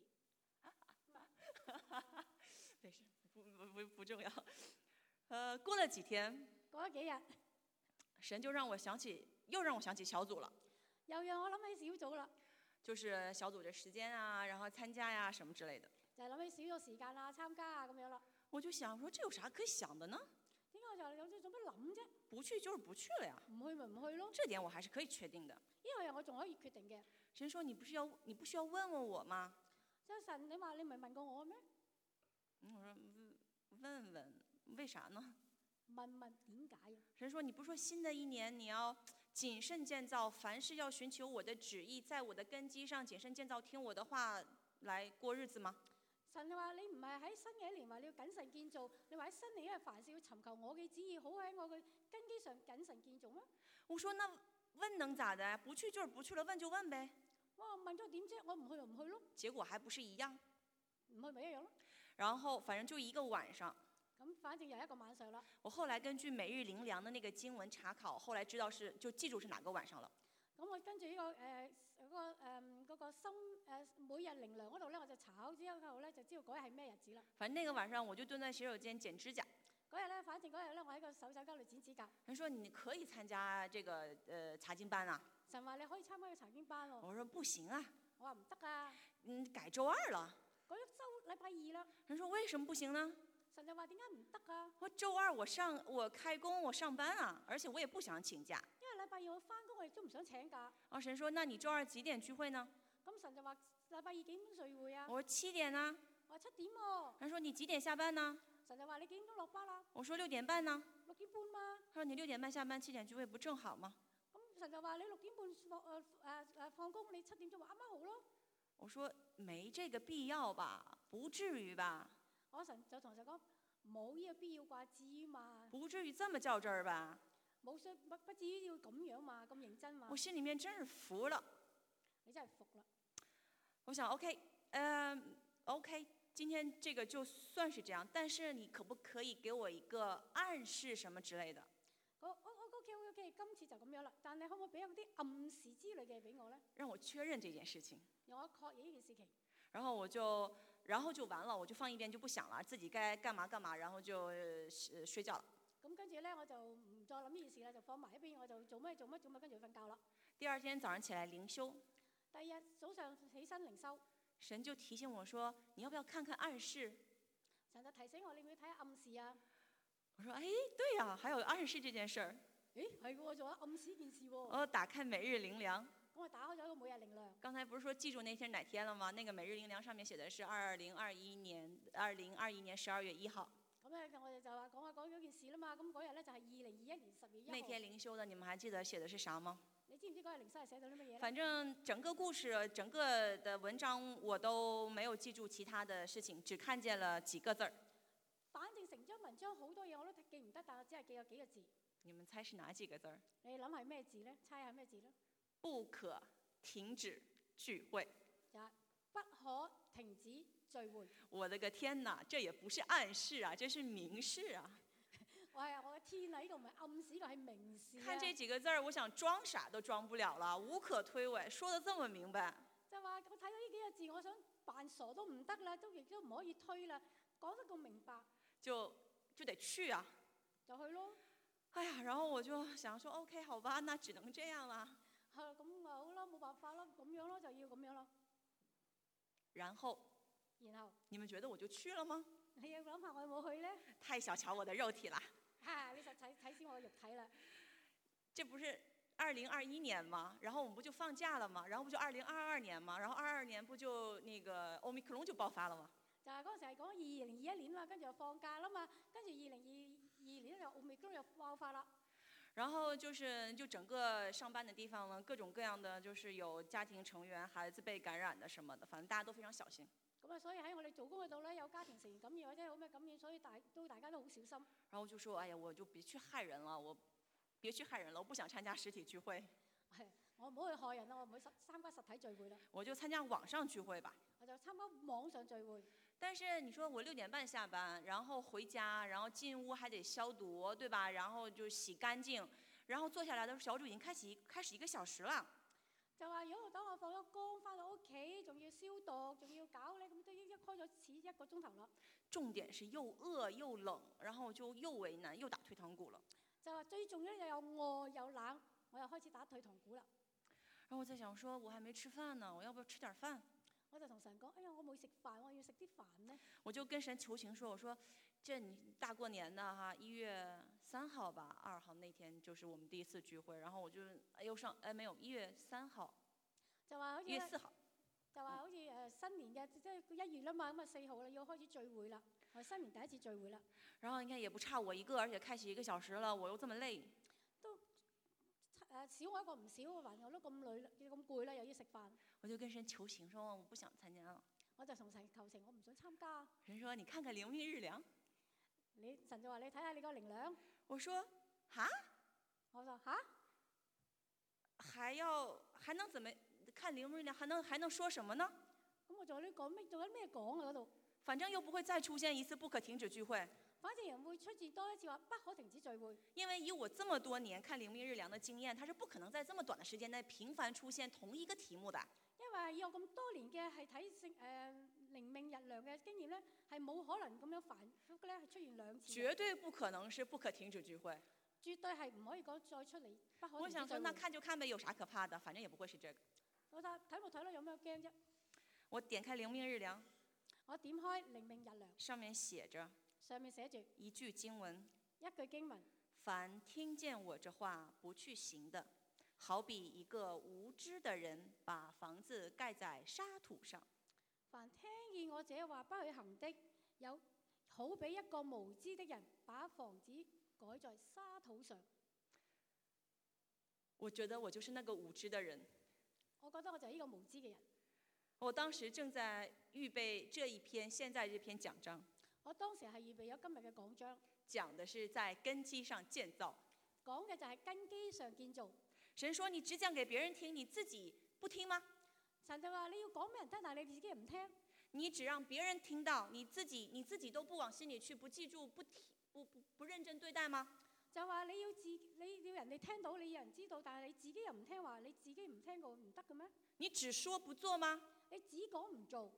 沒事，不不不不重要。呃，過了幾天。 過咗幾日。 神就讓我想起，又讓我想起小組了。 又讓我諗起小組啦。 就是小組的時間啊，然後參加呀、啊，什麼之類的。 就係諗起少咗時間啊，參加啊咁樣啦。 我就想說，這有啥可想的呢？ 點解我就有啲做乜諗啫？ 不去就是不去了呀。 唔去咪唔去咯。 這點我還是可以確定的。 呢個嘢我仲可以決定嘅。 神說：你不是要你不需要問問我嗎？ 即係神，你話你唔係問過我咩？ 我說問問，為啥呢？ 問問點解啊？ 神說：你不是說新的一年你要謹慎建造，凡事要尋求我的旨意，在我的根基上謹慎建造，聽我的話來過日子嗎？ 神你話你唔係喺新嘅一年話你要謹慎建造，你話喺新年因為凡事要尋求我嘅旨意，好喺我嘅根基上謹慎建造咩？ 我說那問能咋的？不去就是不去了，問就問唄。 哇，問咗點啫？我唔去就唔去咯。 結果還不是一樣？ 唔去咪一樣咯。 然後反正就一個晚上。 咁反正又一個晚上啦。 我後來根據每日靈糧的那個經文查考，後來知道是就記住是哪個晚上了。 咁我跟住呢、這個誒嗰、呃那個誒嗰、呃那個心誒、呃、每日靈糧嗰度咧，我就查考之後咧就知道嗰日係咩日子啦。 反正那個晚上我就蹲在洗手間剪指甲。 嗰日咧，反正嗰日咧，我喺個手手間度剪指甲。 人說你可以參加這個呃查經班啊。 神話你可以參加個查經班喎。 我說不行啊。 我話唔得啊。 嗯，改週二了。 改咗週禮拜二啦。 人說為什麼不行呢？ 神就話點解唔得啊？ 我週二我上我開工我上班啊，而且我也不想請假。 因為禮拜二我翻工，我亦都唔想請假。 啊，神說那你週二幾點聚會呢？ 咁神就話禮拜二幾點聚會啊？ 我說七點啊。 我話七點喎。 人說你幾點下班呢？ 神就話你幾點鐘落班啦？ 我說六點半呢。 六點半嘛。 他說你六點半下班，七點聚會不正好嗎？ 咁神就話你六點半放誒誒誒放工，你七點鐘話啱啱好咯。 我說沒這個必要吧，不至於吧。 我神就同神講冇呢個必要啩，至於嘛？ 不至於這麼較真兒吧？ 冇需不不至於要咁樣嘛，咁認真嘛？ 我心裡面真是服了。 你真係服啦。 我想 OK，呃 OK， 今天这个就算是这样，但是你可不可以给我一个暗示什麼之類的？ 我我我 OK OK OK，今次就咁樣啦。但你可唔可以俾一啲暗示之類嘅俾我咧？ 讓我確認這件事情。 讓我確認呢件事情。 然後我就，然後就完了，我就放一邊就不想了，自己該幹嘛幹嘛，然後就、呃、睡覺了。 咁跟住咧，我就唔再諗呢件事啦，就放埋一邊，我就做咩做乜做乜，跟住瞓覺啦。 第二天早上起來靈修。 第二日早上起身靈修。 神就提醒我說：你要不要看看暗示？ 神就提醒我，你要唔要睇下暗示啊？ 我說：哎，對呀、啊，還有暗示這件事兒。 誒，係喎，仲有暗示件事喎。 我打開每日靈糧。 咁我打開咗一個每日靈糧。 剛才不是說記住那天哪天了嗎？那個每日靈糧上面寫的是二零二一年二零二一年十二月一號。 咁咧，我哋就話講下講嗰件事啦嘛。咁嗰日咧就係二零二一年十月一號。 那天靈修的，你們還記得寫的是啥嗎？ 你知唔知嗰日靈修係寫到啲乜嘢？ 反正整個故事、整個的文章我都沒有記住其他的事情，只看見了幾個字兒。 反正成章文章好多嘢我都記唔得，但我只係記有幾個字。 你們猜是哪幾個字兒？ 你諗係咩字咧？猜係咩字咧？ 不可停止聚會。 就係不可停止聚會。 我的個天哪，這也不是暗示啊，這是明示啊！ 我係我嘅天啊！呢個唔係暗示，呢個係明示啊！ 看這幾個字兒，我想裝傻都裝不了了，無可推諉，說得這麼明白。 就話我睇到呢幾個字，我想扮傻都唔得啦，都亦都唔可以推啦，講得咁明白， 就就得去啊！ 就去咯。 哎呀，然後我就想說 ，OK， 好吧，那只能這樣啦。 係啦，咁啊好啦，冇辦法啦，咁樣咯，就要咁樣咯。 然後， 然後， 你們覺得我就去了嗎？ 你要諗下我有冇去咧？ 太小瞧我的肉體啦！ 嚇，你實睇睇先我嘅肉體啦。 這不是二零二一年嗎？然後我們不就放假了嗎？然後不就二零二二年嗎？然後二二年不就那個奧密克戎就爆發了嗎？ 就係嗰陣時係講二零二一年嘛，跟住又放假啦嘛，跟住二零二二年又奧密克戎又爆發啦。 然後就是就整個上班的地方呢，各種各樣的就是有家庭成員、孩子被感染的什麼的，反正大家都非常小心。 咁啊，所以喺我哋做工嗰度咧，有家庭成員感染或者有咩感染，所以大都大家都好小心。 然後就說：哎呀，我就別去害人了，我別去害人了，我不想參加實體聚會。 係，我唔好去害人啦，我唔去參加實體聚會啦。 我就參加網上聚會吧。 我就參加網上聚會。 但是你說我六點半下班，然後回家，然後進屋還得消毒，對吧？然後就洗乾淨，然後坐下來的小組已經開始開始一個小時了。 就話如果等我放咗工翻到屋企，仲要消毒，仲要搞咧，咁都已經開咗始一個鐘頭啦。 重點是又餓又冷，然後就又為難又打退堂鼓了。 就話最重要又有餓又冷，我又開始打退堂鼓啦。 然後我在想說，我還沒吃飯呢，我要不要吃點飯？ 我就同神講：哎呀，我冇食飯，我要食啲飯咧。 我就跟神求情說：我說，這你大過年的哈，一月三號吧，二號那天就是我們第一次聚會，然後我就哎又上哎沒有一月三號， 就話好似一月四號， 就話好似誒新年嘅即係一月啦嘛，咁啊四號啦要開始聚會啦，我新年第一次聚會啦。 然後你看也不差我一個，而且開始一個小時了，我又這麼累。 都誒少我一個唔少，還我都咁累啦，咁攰啦，又要食飯。 我就跟神求情說，我不想參加了。 我就同神求情，我唔想參加。 神說：你看看靈命日糧。 你神就話：你睇下你個靈糧。 我說：哈？ 我就吓？ 還要還能怎麼看靈命日糧？還能還能說什麼呢？ 咁我仲有啲講咩？仲有啲咩講啊嗰度？ 反正又不會再出現一次不可停止聚會。 反正人會出現多一次話不可停止聚會。因為以我這麼多年看靈命日糧的經驗，它是不可能在這麼短的時間內頻繁出現同一個題目的。 因為以我咁多年嘅係睇聖誒靈命日糧嘅經驗咧，係冇可能咁樣反覆咧係出現兩次。 絕對不可能是不可停止聚會。 絕對係唔可以講再出嚟不可停止聚會。 我想說，那看就看唄，有啥可怕的？反正也不會是這個。 我睇睇冇睇咯，有咩驚啫？ 我點開靈命日糧。 我點開靈命日糧。 上面寫着。 上面寫住一句經文。 一句經文。 凡聽見我這話不去行的，好比一個無知的人把房子蓋在沙土上。 凡聽見我這話不去行的，有好比一個無知的人把房子蓋在沙土上。 我覺得我就是那個無知的人。 我覺得我就係呢個無知嘅人。 我當時正在預備這一篇，現在這篇講章。 我當時係預備咗今日嘅講章。 講的是在根基上建造。 講嘅就係根基上建造。 神說：你只講給別人聽，你自己不聽嗎？ 神就話：你要講俾人聽，但係你自己唔聽。 你只让別人聽到，你自己你自己都不往心裡去，不記住，不不不不認真對待嗎？ 就話你要自你要人哋聽到，你有人知道，但係你自己又唔聽話，你自己唔聽過唔得嘅咩？ 你只說不做嗎？ 你只講唔做。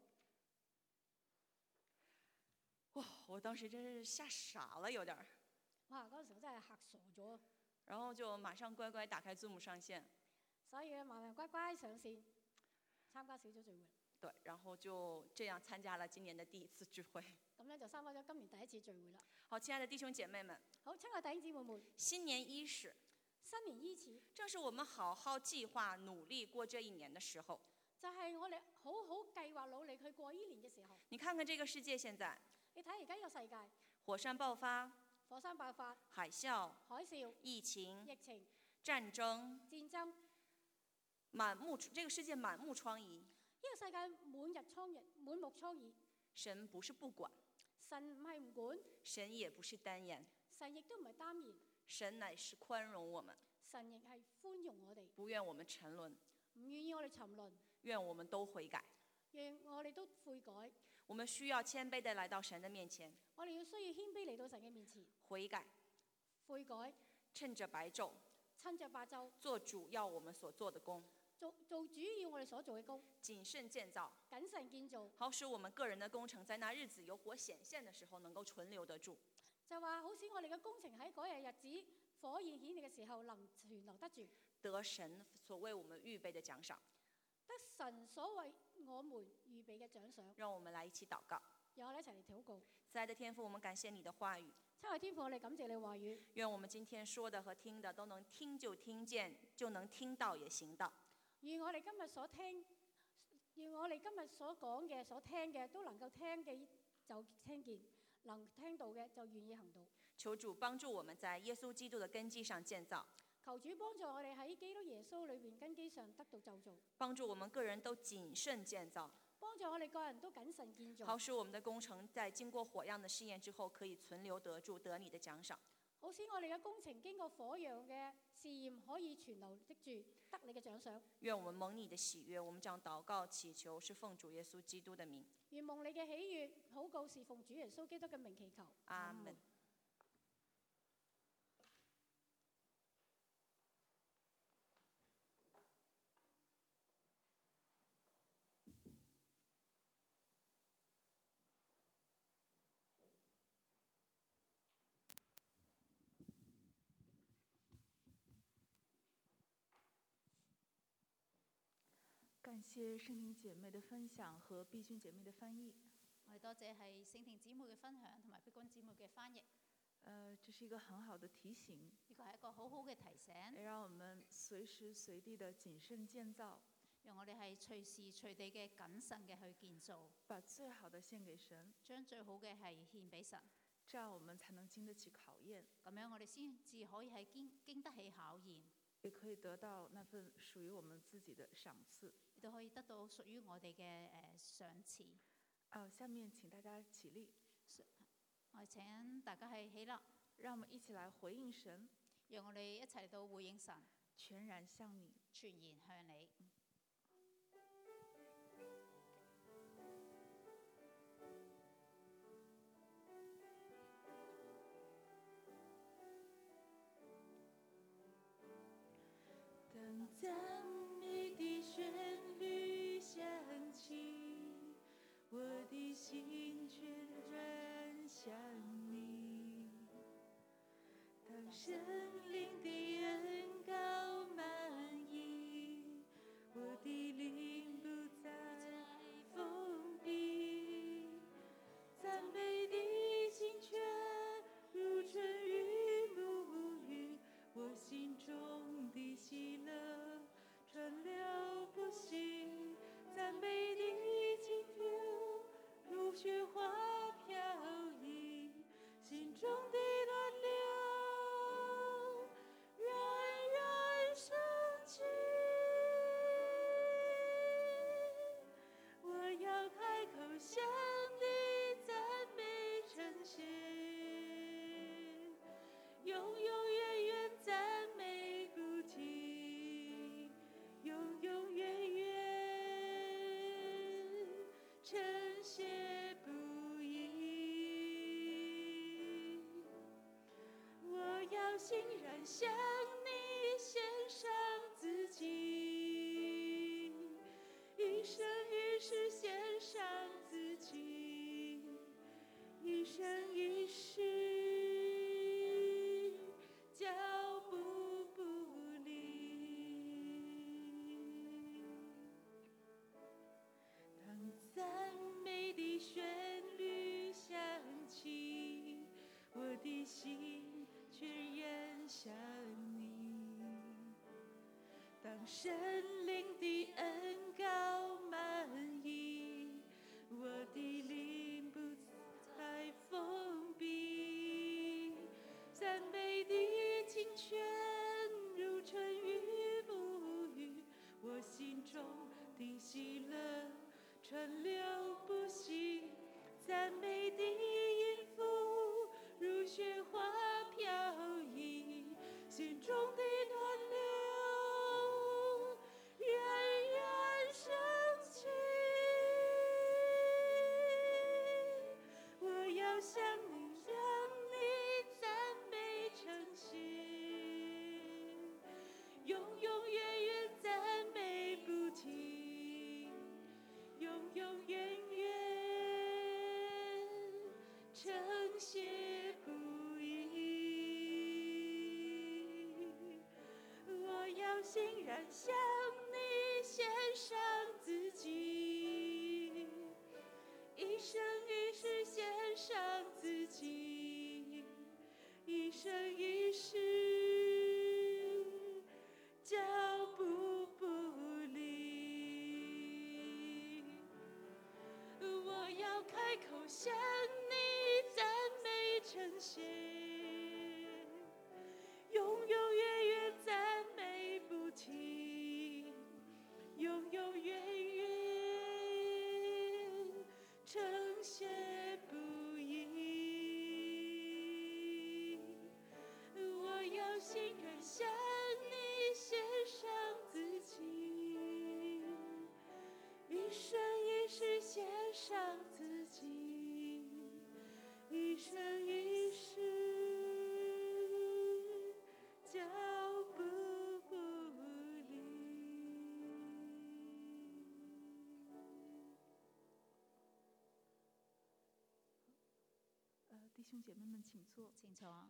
哇！我當時真是嚇傻了，有點兒。 哇！嗰陣時候真係嚇傻咗。 然後就馬上乖乖打開 Zoom 上線。 所以咧，慢慢乖乖上線參加小組聚會。 對，然後就這樣參加了今年的第一次聚會。 咁咧就參加咗今年第一次聚會啦。 好，親愛的弟兄姐妹們。 好，親愛弟兄姊妹們。 新年伊始。 新年伊始。 正是我們好好計劃努力過這一年的時候。 就係我哋好好計劃努力去過呢年嘅時候。 你看看這個世界現在。 你睇而家呢個世界。 火山爆發。 火山爆發。 海嘯。 海嘯。 疫情。 疫情。 戰爭。 戰爭。 滿目，這個世界滿目瘡痍。 呢個世界滿日瘡痍，滿目瘡痍。 神不是不管。 神唔係唔管。 神也不是單言。 神亦都唔係單言。 神乃是寬容我們。 神亦係寬容我哋。 不願我們沉淪。 唔願意我哋沉淪。 願我們都悔改。 願我哋都悔改。 我們需要謙卑地來到神的面前。 我哋要需要謙卑嚟到神嘅面前。 悔改。 悔改。 趁着白晝。 趁着白晝。 做主要我們所做的工。 做做主要我哋所做嘅工。 謹慎建造。 謹慎建造。 好使我們個人的工程在那日子有火顯現的時候能夠存留得住。 就話好似我哋嘅工程喺嗰日日子火焰顯現嘅時候能存留得住。 得神所為我們預備的獎賞。 得神所為我們預備嘅獎賞。 讓我們來一起禱告。 讓我哋一齊嚟禱告。 親愛的天父，我們感謝你的話語。 親愛的天父，我哋感謝你話語。 願我們今天說的和聽的都能聽就聽見，就能聽到也行道。 願我哋今日所聽，願我哋今日所講嘅、所聽嘅，都能夠聽嘅就聽見，能聽到嘅就願意行道。 求主幫助我們在耶穌基督的根基上建造。 求主幫助我哋喺基督耶穌裏邊根基上得到救造。 幫助我們個人都謹慎建造。 幫助我哋個人都謹慎建造。 好使我們的工程在經過火樣的試驗之後，可以存留得住，得你的獎賞。 好使我哋嘅工程經過火樣嘅試驗，可以存留得住，得你嘅獎賞。 願我們蒙你的喜悅，我們將禱告祈求，是奉主耶穌基督的名。 願蒙你嘅喜悅，禱告是奉主耶穌基督嘅名祈求。 阿門。 感謝聖婷姐妹的分享和碧君姐妹的翻譯。 我哋多謝係聖婷姊妹嘅分享同埋碧君姊妹嘅翻譯。 呃，這是一個很好的提醒。 呢個係一個好好嘅提醒。 也讓我們隨時隨地的謹慎建造。 讓我哋係隨時隨地嘅謹慎嘅去建造。 把最好的獻給神。 將最好嘅係獻俾神。 這樣我們才能經得起考驗。 咁樣我哋先至可以係經經得起考驗。 也可以得到那份屬於我們自己的賞賜。 亦都可以得到屬於我哋嘅誒賞賜。 啊，下面請大家起立。 我請大家係起立， 讓我們一起來回應神。 讓我哋一齊到回應神。 全然向你。 全然向你。 當讚美的旋律響起，我的心全轉向你。當聖靈的恩膏滿溢，我的靈不再封閉。讚美的清泉如春雨沐浴，我心中的喜樂川流不息。讚美的清流如雪花飄逸，心中的暖流冉冉升起。我要開口向你讚美稱謝，永永遠遠讚美不停，永永遠遠稱謝。 神灵的恩膏满溢，我的灵不再封闭，赞美的清泉如春雨沐浴，我心中的喜乐川流不息，赞美的音符如雪花飘逸，心中的暖流源源升起，我要向你向你赞美诚心，永永远远赞美不停，永永远远称谢不已。我要欣然向你献上自己，一生一世献上自己，一生一世脚步不离。我要开口向你赞美称谢，永永远远赞美不停，永永远远称谢不已。我要欣然向你献上自己，一生一世献上自己，一生一世脚步不离。呃，弟兄姐妹们，请坐。 請坐。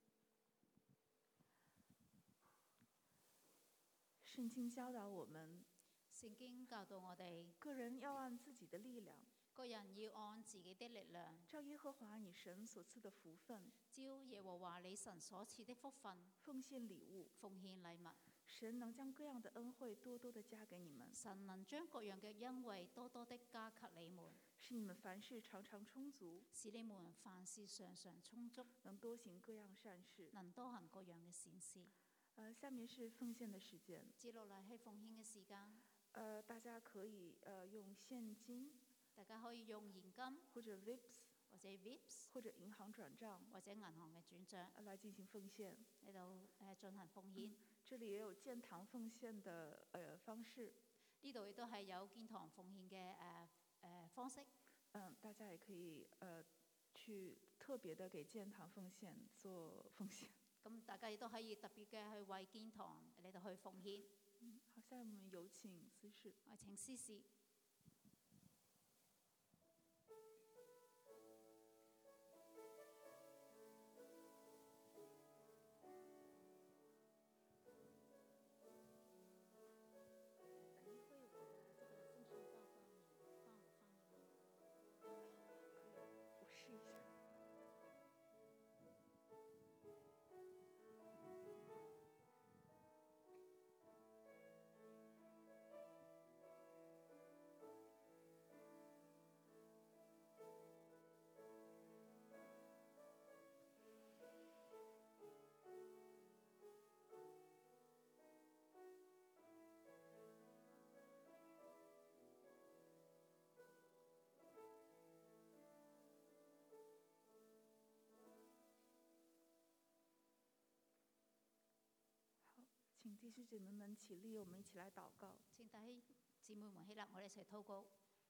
圣经教導我們， 聖經教導我哋， 個人要按自己的力量， 個人要按自己的力量， 照耶和華你神所賜的福分， 照耶和華你神所賜的福分， 奉獻禮物。 奉獻禮物。 神能將各樣的恩惠多多的加給你們， 神能將各樣嘅恩惠多多的加給你們， 使你們凡事常常充足， 使你們凡事常常充足， 能多行各樣善事。 能多行各樣嘅善事。 呃，下面是奉獻的時間。 接落嚟係奉獻嘅時間， 呃，大家可以呃用現金， 大家可以用現金或者 V I P S， 或者 V I P S 或者銀行轉賬或者銀行嘅轉帳呃來進行奉獻。 嚟到誒進行奉獻。 這裡也有建堂奉獻的呃方式， 呢度亦都係有建堂奉獻嘅誒誒方式。 嗯，大家也可以呃去特別的給建堂奉獻做奉獻。 咁大家亦都可以特別嘅去為建堂嚟到去奉獻。 嗯，好，下面我們有請司事。 我請司事。 我試一下。請弟兄姐妹們起立，我們一起來禱告。 請弟兄姊妹們起立，我哋一齊禱告。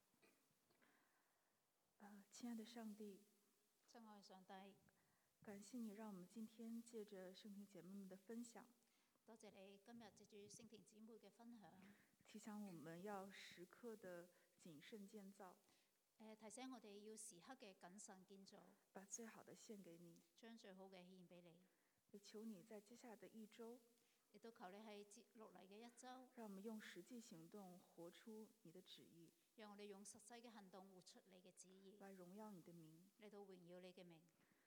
呃，親愛的上帝， 親愛的上帝， 感謝你，讓我們今天借着聖庭姐妹們的分享， 多謝你今日藉住聖庭姊妹嘅分享， 提醒我們要時刻的謹慎建造， 誒提醒我哋要時刻嘅謹慎建造， 把最好的獻給你。 將最好嘅獻俾你。 也求你在接下來的一周， 亦都求你喺接落嚟嘅一週， 讓我們用實際行動活出你的旨意， 讓我哋用實際嘅行動活出你嘅旨意， 來榮耀你的名。 嚟到榮耀你嘅名。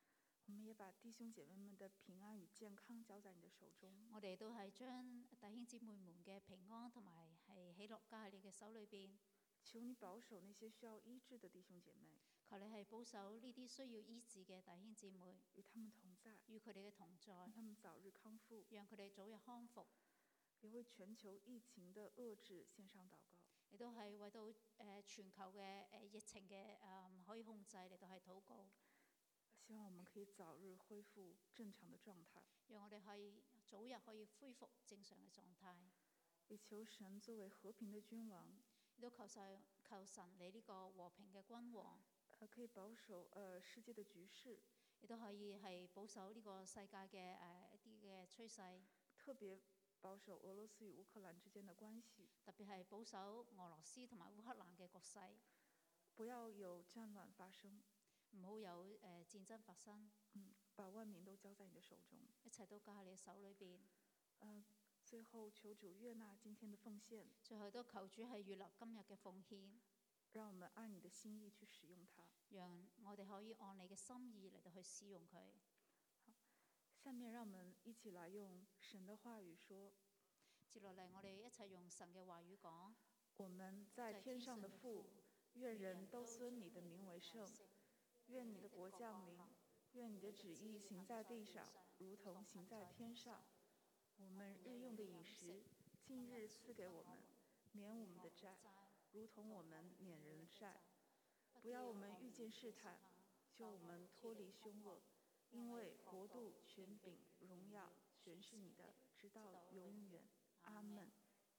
我們也把弟兄姐妹們的平安與健康交在你的手中。 我哋都係將弟兄姊妹們嘅平安同埋係喜樂交喺你嘅手裏邊。 求你保守那些需要醫治的弟兄姐妹， 求你係保守呢啲需要醫治嘅弟兄姊妹， 與他們同在， 與佢哋嘅同在， 讓他們早日康復， 讓佢哋早日康復。 也為全球疫情的遏制獻上禱告。 亦都係為到誒、呃、全球嘅誒、呃、疫情嘅誒、呃、可以控制嚟到係禱告。 希望我們可以早日恢復正常的狀態， 讓我哋可以早日可以恢復正常嘅狀態。 也求神作為和平的君王， 亦都求神求神你呢個和平嘅君王， 呃，可以保守呃世界的局勢， 亦都可以係保守呢個世界嘅誒、呃、一啲嘅趨勢， 特別保守俄羅斯與烏克蘭之間的關係， 特別係保守俄羅斯同埋烏克蘭嘅局勢， 不要有戰亂發生。 唔好有誒、呃、戰爭發生。 嗯，把萬民都交在你的手中， 一切都交喺你手裏邊。 呃，最後求主悅納今天的奉獻， 最後都求主係悅納今日嘅奉獻， 讓我們按你的心意去使用它。 讓我哋可以按你嘅心意嚟到去使用佢。 下面讓我們一起來用神的話語說。 接落嚟，我哋一齊用神嘅話語講。 我們在天上的父，願人都尊你的名為聖。願你的國降臨，願你的旨意行在地上，如同行在天上。我們日用的飲食，今日賜給我們，免我們的債，如同我們免人的債。不要我們遇見試探，救我們脫離兇惡。因為國度、權柄、榮耀，全是你的，直到永遠。阿們。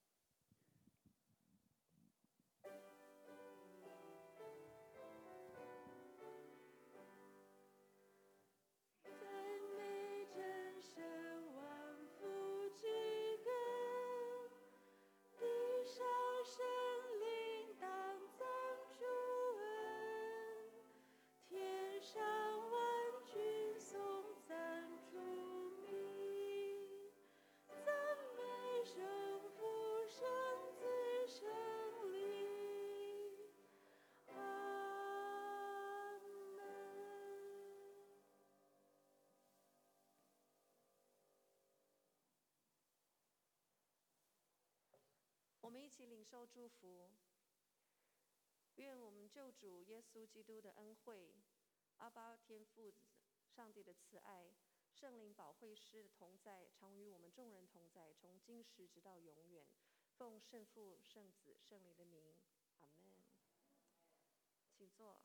我们一起领受祝福，愿我们救主耶稣基督的恩惠、阿爸天父上帝的慈爱、圣灵保惠师的同在，常与我们众人同在，从今时直到永远。奉圣父、圣子、圣灵的名，阿们。请坐。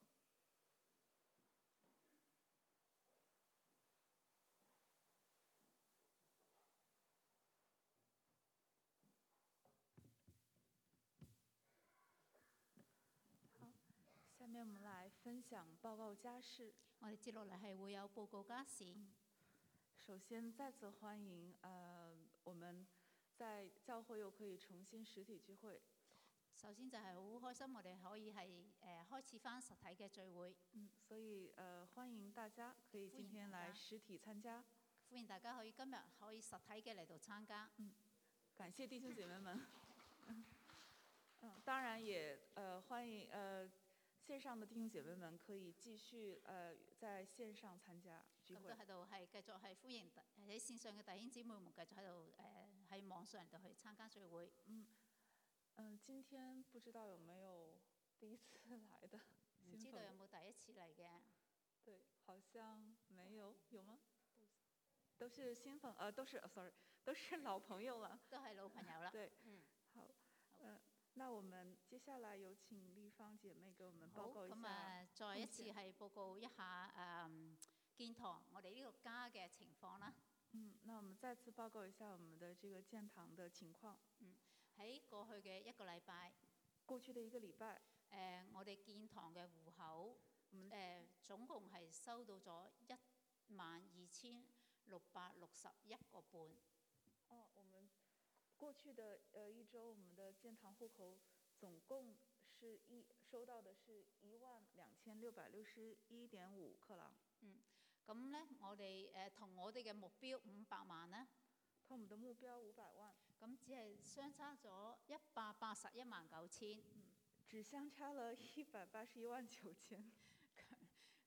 下面我們來分享報告家事。 我哋接落嚟係會有報告家事。 首先再次歡迎，呃，我們在教會又可以重新實體聚會。 首先就係好開心，我哋可以係誒、呃、開始返實體嘅聚會。 嗯，所以呃歡迎大家可以今天來實體參加。 歡迎大家可以今日可以實體嘅嚟到參加。 嗯，感謝弟兄姐妹們。嗯，當然也呃歡迎呃。線上的弟兄姐妹們可以繼續呃在線上參加聚會。咁都喺度係繼續係歡迎喺線上嘅弟兄姊妹們繼續喺度誒喺網上度去參加聚會。 嗯嗯、呃，今天不知道有沒有第一次來的？ 唔知道有冇第一次嚟嘅？ 對，好像沒有，有嗎？都是新朋，呃，都是、哦、，sorry，都是老朋友了。 都係老朋友啦。 對， 嗯， 好，嗯、呃。那我們接下來有請麗芳姐妹給我們報告一下。 咁啊，再一次係報告一下誒建堂我哋呢個家嘅情況啦。 嗯，那我們再次報告一下我們的這個建堂的情況。 嗯，喺過去嘅一個禮拜， 過去的一個禮拜，誒、 呃，我哋建堂嘅戶口，誒、呃，總共係收到咗一萬二千六百六十一個半。 哦，我們。過去的呃一周，我們的建堂戶口總共是一收到的是一萬兩千六百六十一點五克朗。 嗯，咁咧，我哋誒同我哋嘅目標五百萬咧， 同我們的目標五百萬， 咁只係相差咗一百八十一萬九千。 嗯，只相差了一百八十一萬九千。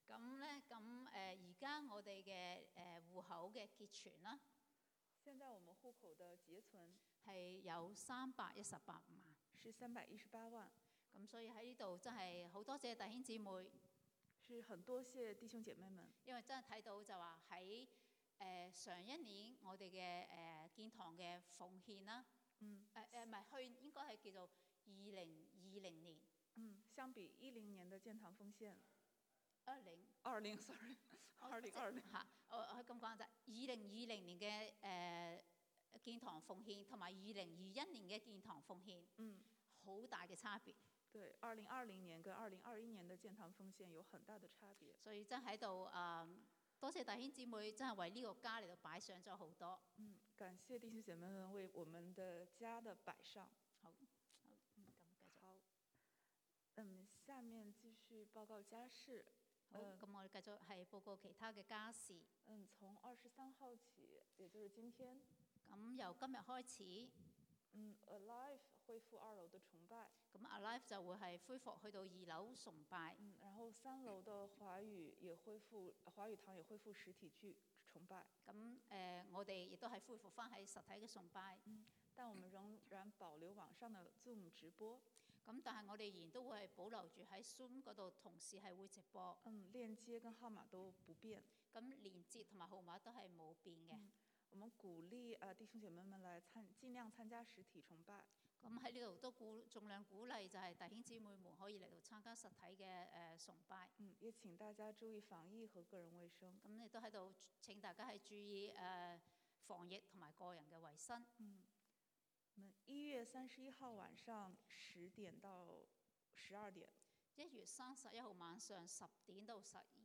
咁咧，咁誒而家我哋嘅誒戶口嘅結存啦， 現在我們戶口的結存係有三百一十八萬。 是三百一十八萬。 咁所以喺呢度真係好多謝弟兄姊妹， 是很多謝弟兄姐妹們， 因為真係睇到就話喺誒上一年我哋嘅誒建堂嘅奉獻啦， 嗯誒誒唔係去應該係叫做二零二零年， 嗯，相比一零年的建堂奉獻， 二零二零 sorry，二零二零嚇，我我咁講就係二零二零年嘅誒建堂奉獻同埋二零二一年嘅建堂奉獻， 嗯， 好大嘅差別。 對，二零二零年跟二零二一年的建堂奉獻有很大的差別。 所以真喺度誒，多謝弟兄姊妹真係為呢個家嚟到擺上咗好多。 嗯，感謝弟兄姐妹們為我們的家的擺上。 好，好，嗯，咁繼續。 好，嗯，下面繼續報告家事。 好， 嗯咁我哋繼續係報告其他嘅家事。 嗯，從二十三號起，也就是今天， 咁由今日開始， 嗯，Alive 恢復二樓的崇拜。 咁 Alive 就會係恢復去到二樓崇拜。 嗯，然後三樓的華語也恢復，華語堂也恢復實體去崇拜。 咁誒、呃，我哋亦都係恢復翻喺實體嘅崇拜。 嗯，但我們仍然保留網上的 Zoom 直播。 咁但係我哋仍然都會係保留住喺 Zoom 嗰度，同時係會直播。 嗯，鏈接跟號碼都不變。 咁連接同埋號碼都係冇變嘅。 嗯，我們鼓勵啊弟兄姐妹們來參，盡量參加實體崇拜。 咁喺呢度都鼓盡量鼓勵，就係弟兄姊妹們可以嚟到參加實體嘅誒、呃、崇拜。 嗯，也請大家注意防疫和個人衛生。 咁亦都喺度請大家係注意誒、呃、防疫同埋個人嘅衞生。 嗯，我們一月三十一號晚上十點到十二點。 一月三十一號晚上十點到十